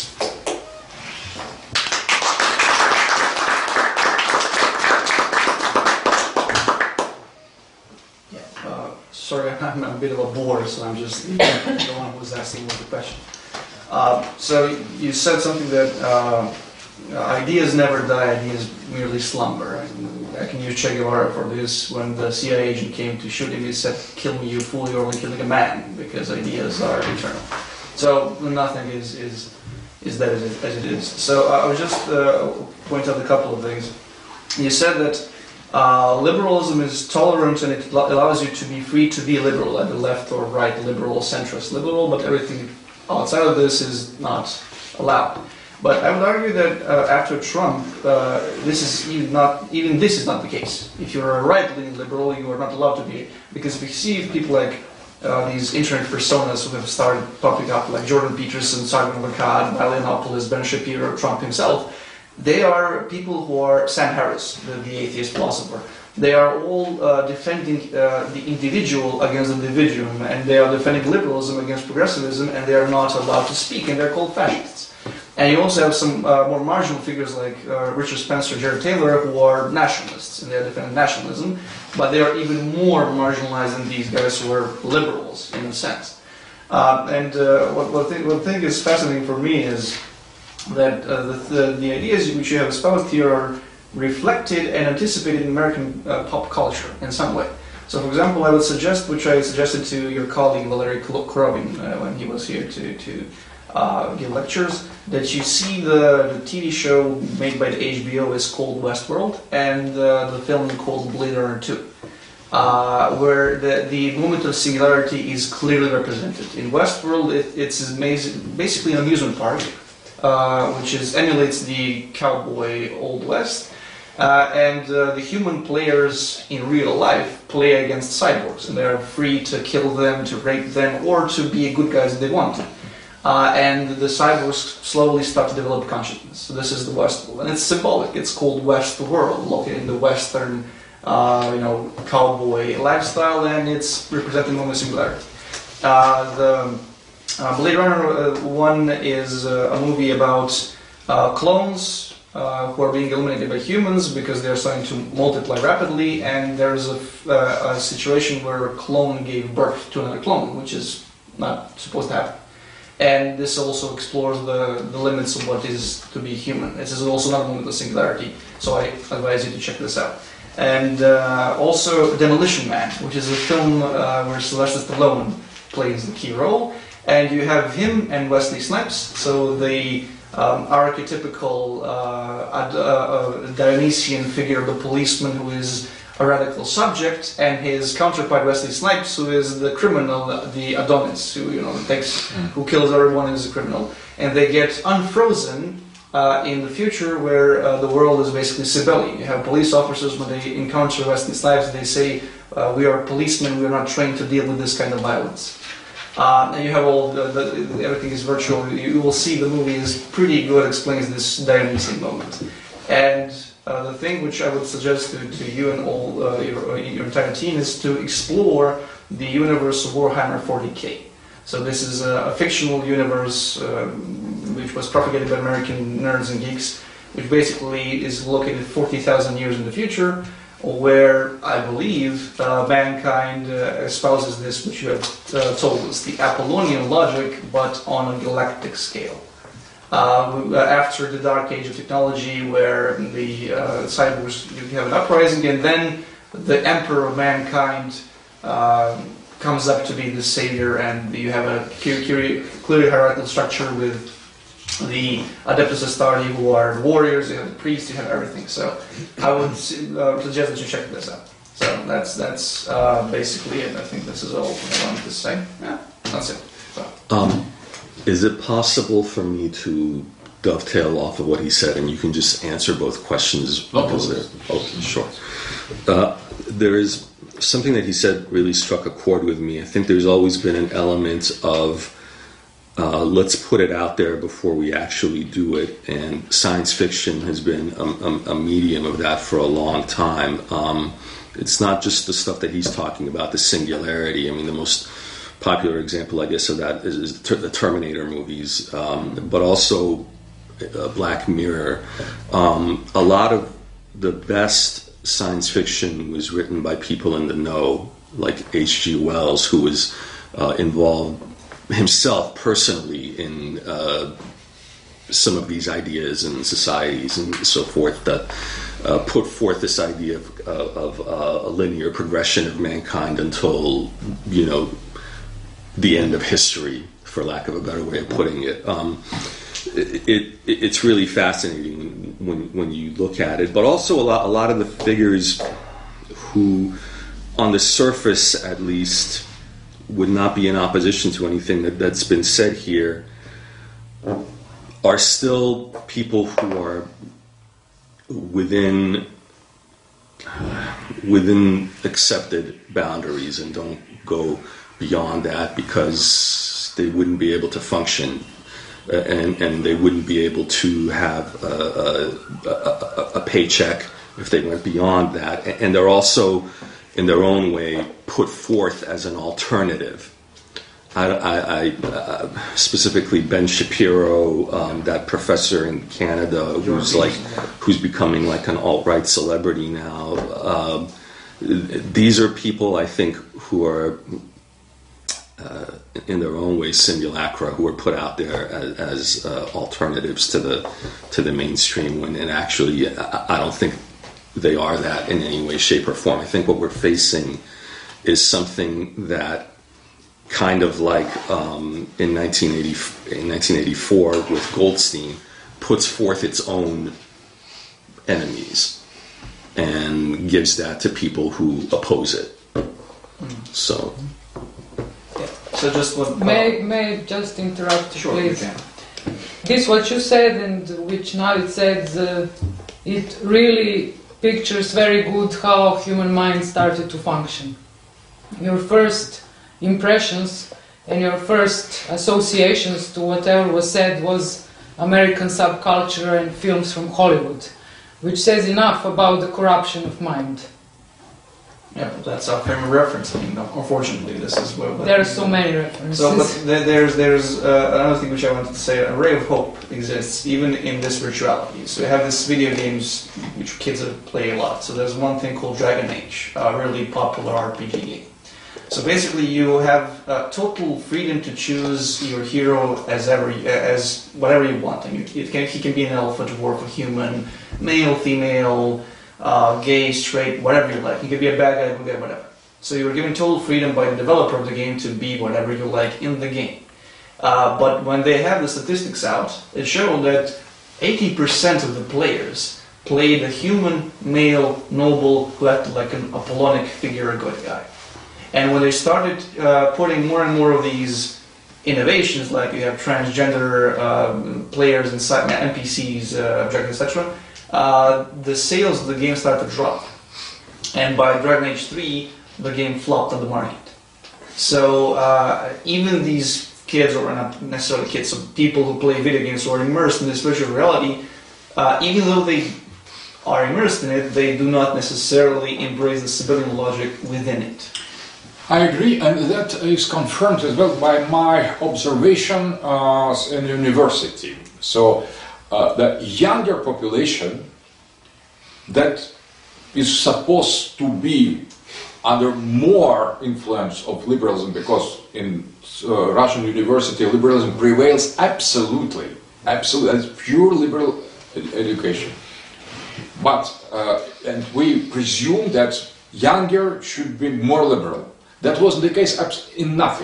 Sorry, I'm a bit of a bore, so I'm just the one who's asking the question. So you said something that ideas never die, ideas merely slumber. I can use Che Guevara for this. When the CIA agent came to shoot him, he said, "Kill me, you fool, you're only killing a man," because ideas are eternal. So nothing is that as it is. So I would just point out a couple of things. You said that liberalism is tolerant and it allows you to be free to be liberal, at the left or right, liberal, centrist, liberal, but everything outside of this is not allowed. But I would argue that after Trump, this is not the case. If you're a right-leaning liberal, you are not allowed to be, because if you see people like these internet personas who have started popping up, like Jordan Peterson, Simon Lagarde, Balianopoulos, Ben Shapiro, Trump himself, they are people who are Sam Harris, the atheist philosopher. They are all defending the individual against the individuum, and they are defending liberalism against progressivism, and they are not allowed to speak, and they're called fascists. And you also have some more marginal figures like Richard Spencer, Jared Taylor, who are nationalists, and they're defending nationalism, but they are even more marginalized than these guys who are liberals, in a sense. What I think is fascinating for me is that the ideas which you have espoused here are reflected and anticipated in American pop culture in some way. So, for example, I would suggest, which I suggested to your colleague Valery Korobin when he was here to give lectures, that you see the TV show made by the HBO is called Westworld, and the film called Blade Runner 2, where the moment of singularity is clearly represented. In Westworld, it's basically an amusement park, which emulates the cowboy Old West. And the human players in real life play against cyborgs, and they are free to kill them, to rape them, or to be good guys if they want. And the cyborgs slowly start to develop consciousness. So this is the Westworld, and it's symbolic. It's called Westworld, located in the Western, cowboy lifestyle, and it's representing moment of singularity. The Blade Runner 1 is a movie about clones. Who are being eliminated by humans because they're starting to multiply rapidly, and there's a situation where a clone gave birth to another clone, which is not supposed to happen. And this also explores the limits of what is to be human. This is also not a moment of singularity, so I advise you to check this out. And also Demolition Man, which is a film where Sylvester Stallone plays the key role, and you have him and Wesley Snipes, so the archetypical Dionysian figure of the policeman who is a radical subject, and his counterpart Wesley Snipes, who is the criminal, the Adonis, who kills everyone, is a criminal, and they get unfrozen in the future where the world is basically civilian. You have police officers, when they encounter Wesley Snipes, they say, "We are policemen. We are not trained to deal with this kind of violence." And you have all everything is virtual. You will see the movie is pretty good, explains this Dionysian moment. And the thing which I would suggest to you and all your entire team is to explore the universe of Warhammer 40k. So this is a fictional universe which was propagated by American nerds and geeks, which basically is located 40,000 years in the future, where I believe mankind espouses this, which you have told us, the Apollonian logic, but on a galactic scale. After the dark age of technology, where the cyborgs, you have an uprising, and then the emperor of mankind comes up to be the savior, and you have a clearly hierarchical structure with the Adeptus Astartes, who are warriors, you have the priests, you have everything. So I would suggest that you check this out. So that's basically it. I think this is all I wanted to say. Yeah, that's it. So. Is it possible for me to dovetail off of what he said, and you can just answer both questions? Sure. There is something that he said really struck a chord with me. I think there's always been an element of let's put it out there before we actually do it, and science fiction has been a medium of that for a long time. It's not just the stuff that he's talking about, the singularity. I mean, the most popular example, I guess, of that is the Terminator movies, but also Black Mirror. A lot of the best science fiction was written by people in the know, like H.G. Wells, who was involved himself personally in some of these ideas and societies and so forth that put forth this idea of a linear progression of mankind until, the end of history, for lack of a better way of putting it. It's really fascinating when you look at it, but also a lot of the figures who, on the surface at least, would not be in opposition to anything that's been said here, are still people who are within accepted boundaries and don't go beyond that, because they wouldn't be able to function, and they wouldn't be able to have a paycheck if they went beyond that. And they're also, in their own way, put forth as an alternative. I specifically Ben Shapiro, that professor in Canada who's becoming like an alt-right celebrity now. These are people, I think, who are in their own way, simulacra who were put out there as alternatives to the mainstream. When actually, I don't think they are that in any way, shape, or form. I think what we're facing is something that, kind of like in 1984 with Goldstein, puts forth its own enemies and gives that to people who oppose it. So. So just what... May I just interrupt, Sure, please? you can. This what you said and which Navid said, it really pictures very good how human mind started to function. Your first impressions and your first associations to whatever was said was American subculture and films from Hollywood, which says enough about the corruption of mind. Yeah, but that's our frame of reference. I mean, unfortunately, this is where... There are so many references. So, but there's another thing which I wanted to say. A ray of hope exists even in this virtuality. So we have this video games which kids play a lot. So there's one thing called Dragon Age, a really popular RPG game. So basically, you have total freedom to choose your hero as whatever you want. I mean, he can be an elf, a dwarf, a human, male, female, gay, straight, whatever you like. He could be a bad guy, good guy, whatever. So you were given total freedom by the developer of the game to be whatever you like in the game. But when they have the statistics out, it showed that 80% of the players played a human, male, noble, who acted like an Apollonic figure, a good guy. And when they started putting more and more of these innovations, like you have transgender players inside NPCs, objectives, etc., the sales of the game started to drop. And by Dragon Age 3, the game flopped on the market. So even these kids, or not necessarily kids, so people who play video games or are immersed in this virtual reality, even though they are immersed in it, they do not necessarily embrace the civilian logic within it. I agree, and that is confirmed as well by my observation in university. So the younger population that is supposed to be under more influence of liberalism, because in Russian university liberalism prevails absolutely, it's pure liberal education. But, and we presume that younger should be more liberal. That wasn't the case in nothing.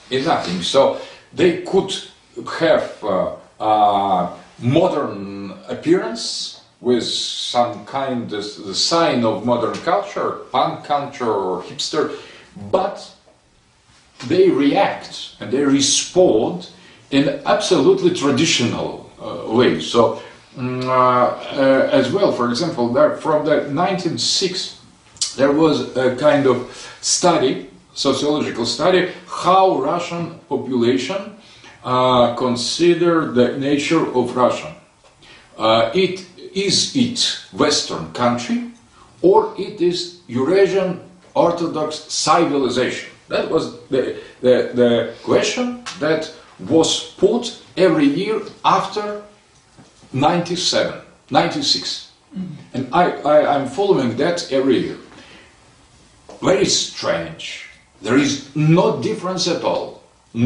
So they could have modern appearance with some kind of the sign of modern culture, punk culture or hipster, but they react and they respond in absolutely traditional way. So as well, for example, from the 1960s, there was a kind of study, sociological study, how Russian population consider the nature of Russia. Is it Western country or it is Eurasian Orthodox civilization? That was the question that was put every year after 96. And I'm following that every year. Very strange. There is no difference at all.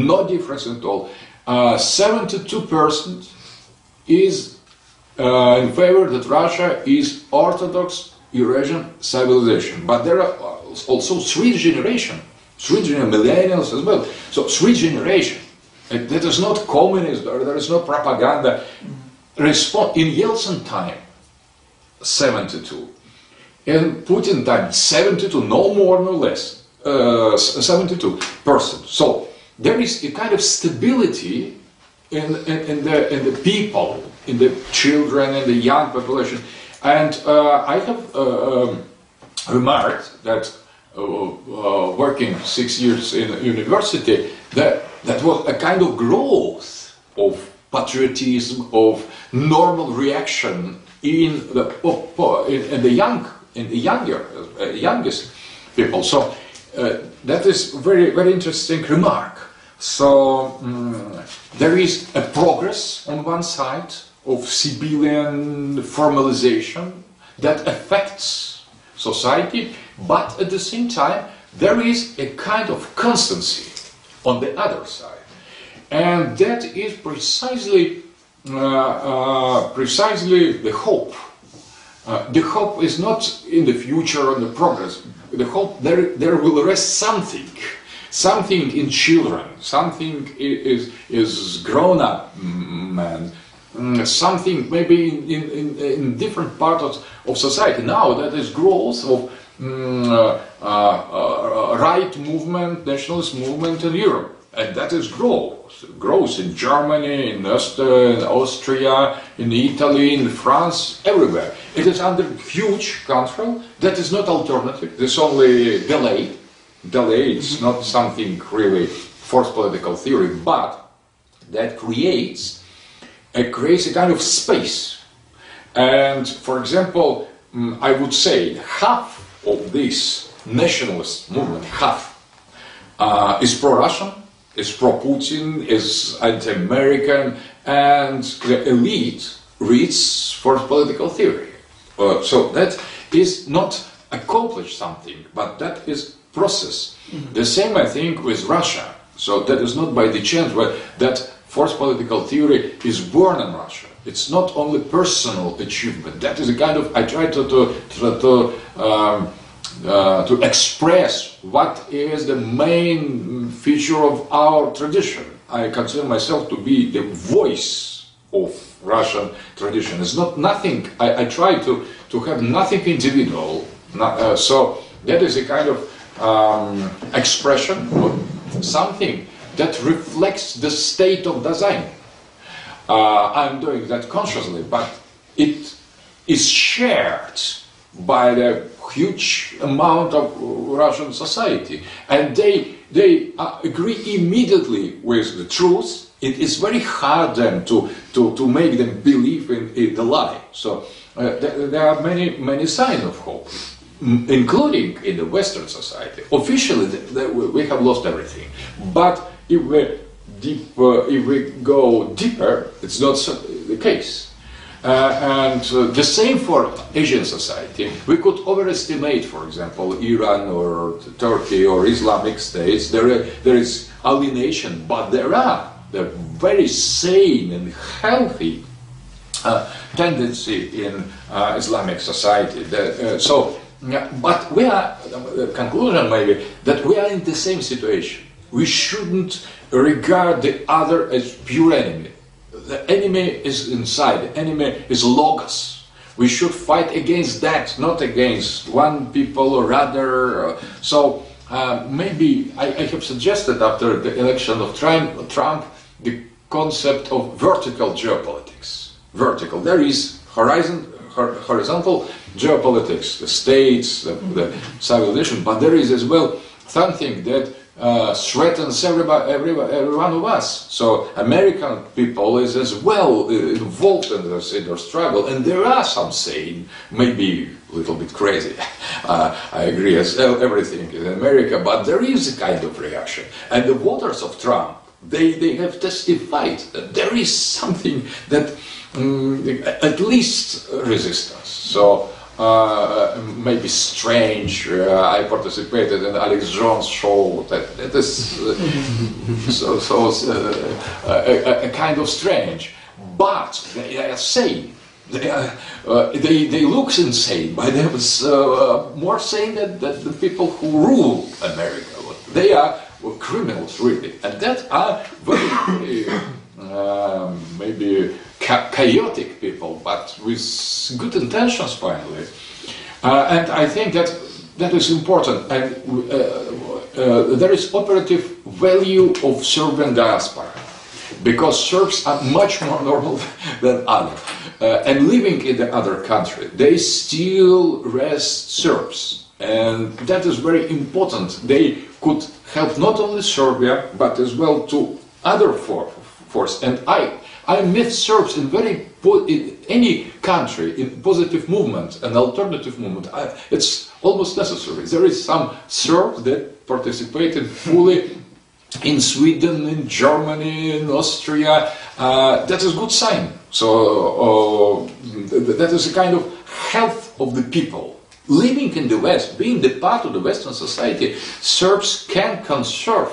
72% is in favor that Russia is Orthodox Eurasian civilization. But there are also three generations, millennials as well. So three generations. That is not communist, or there is no propaganda. In Yeltsin time, 72. In Putin time, 72, no more, no less. 72%. So there is a kind of stability in the people, in the children, in the young population. And I have remarked that working 6 years in a university, that was a kind of growth of patriotism, of normal reaction in the youngest people. So that is very, very interesting remark. So there is a progress on one side of civilian formalization that affects society, but at the same time there is a kind of constancy on the other side. And that is precisely the hope. The hope is not in the future or the progress. The hope there will rest something in children, something is grown up man, something maybe in different parts of society. Now that is growth of right movement, nationalist movement in Europe. And that is growth in Germany, in Austria, in Italy, in France, everywhere. It is under huge control. That is not alternative. It's only delay. It's not something really forced political theory, but that creates a kind of space. And for example, I would say half of this nationalist movement, is pro-Russian, is pro-Putin, is anti-American, and the elite reads for political theory. So that is not accomplish something, but that is process. The same, I think, with Russia. So that is not by the chance that forced political theory is born in Russia. It's not only personal achievement. That is a kind of, I try to express what is the main feature of our tradition. I consider myself to be the voice of Russian tradition. It's not nothing. I try to have nothing individual. So that is a kind of expression of something that reflects the state of Dasein. I'm doing that consciously, but it is shared by the huge amount of Russian society, and they agree immediately with the truth. It is very hard then to make them believe in the lie. So there are many signs of hope, including in the Western society. Officially, we have lost everything, but if we go deeper, it's not the case. And the same for Asian society. We could overestimate, for example, Iran or Turkey or Islamic states. There is alienation, but there are the very sane and healthy tendency in Islamic society. But we are, the conclusion maybe, that we are in the same situation. We shouldn't regard the other as pure enemy. The enemy is inside, the enemy is logos. We should fight against that, not against one people or other. So maybe I have suggested after the election of Trump the concept of vertical geopolitics. Vertical. There is horizontal geopolitics, the states, the civilization, but there is as well something that threatens every one of us. So American people is as well involved in their struggle, and there are some saying, maybe a little bit crazy, I agree as everything in America, but there is a kind of reaction. And the voters of Trump, they have testified that there is something that at least resistance. So maybe strange. I participated in Alex Jones' show. That is a kind of strange. But they are sane. They look insane, but they was more sane than the people who rule America. They are criminals, really, and that are very maybe chaotic people, but with good intentions finally. And I think that is important. And there is operative value of Serbian diaspora, because Serbs are much more normal than others. And living in the other country, they still rest Serbs. And that is very important. They could help not only Serbia, but as well to other force. And I met Serbs in any country, in positive movement, an alternative movement. It's almost necessary. There is some Serbs that participated fully in Sweden, in Germany, in Austria. That is a good sign. So that is a kind of health of the people. Living in the West, being the part of the Western society, Serbs can conserve identity.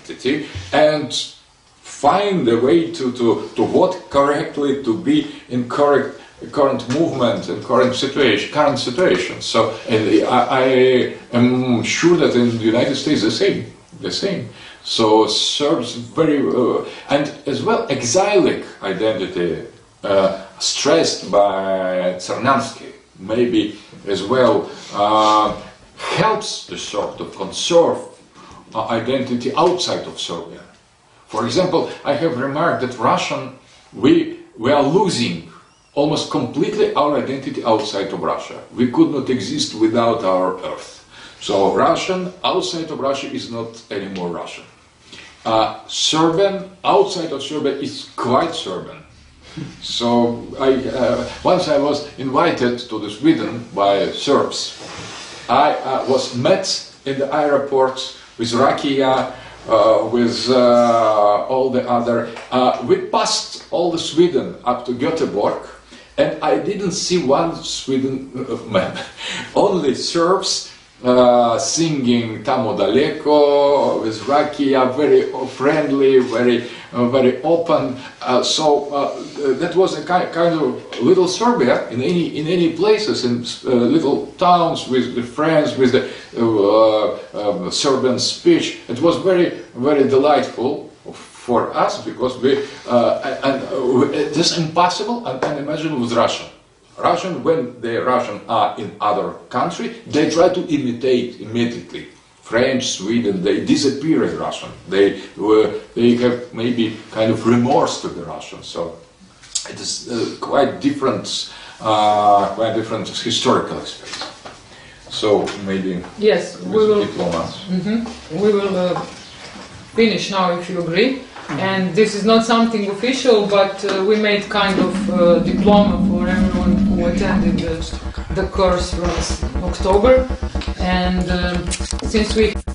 identity and find a way to what correctly to be in current movement and current situation. So I am sure that in the United States the same. So Serbs very and as well exilic identity stressed by Crnansky maybe as well helps the Serb to conserve identity outside of Serbia. For example, I have remarked that Russian we are losing almost completely our identity outside of Russia. We could not exist without our earth. So Russian outside of Russia is not anymore Russian. Serbian outside of Serbia is quite Serbian. So once I was invited to Sweden by Serbs. I was met in the airport with Rakia, with all the other. We passed all the Sweden up to Göteborg, and I didn't see one Sweden man. Only Serbs singing Tamo Daleko with Rakia, very friendly, very open. So that was a kind of little Serbia in any places, in little towns with friends, with the Serbian speech. It was very delightful for us because it is impossible and unimaginable with Russian. When the Russian are in other country, they try to imitate immediately. French, Sweden, they disappear in Russian. They have maybe kind of remorse to the Russian. So it is quite different historical experience. So maybe yes, we will. Diplomats. We will finish now, if you agree. And this is not something official, but we made kind of diploma for everyone who attended the course from October. And since we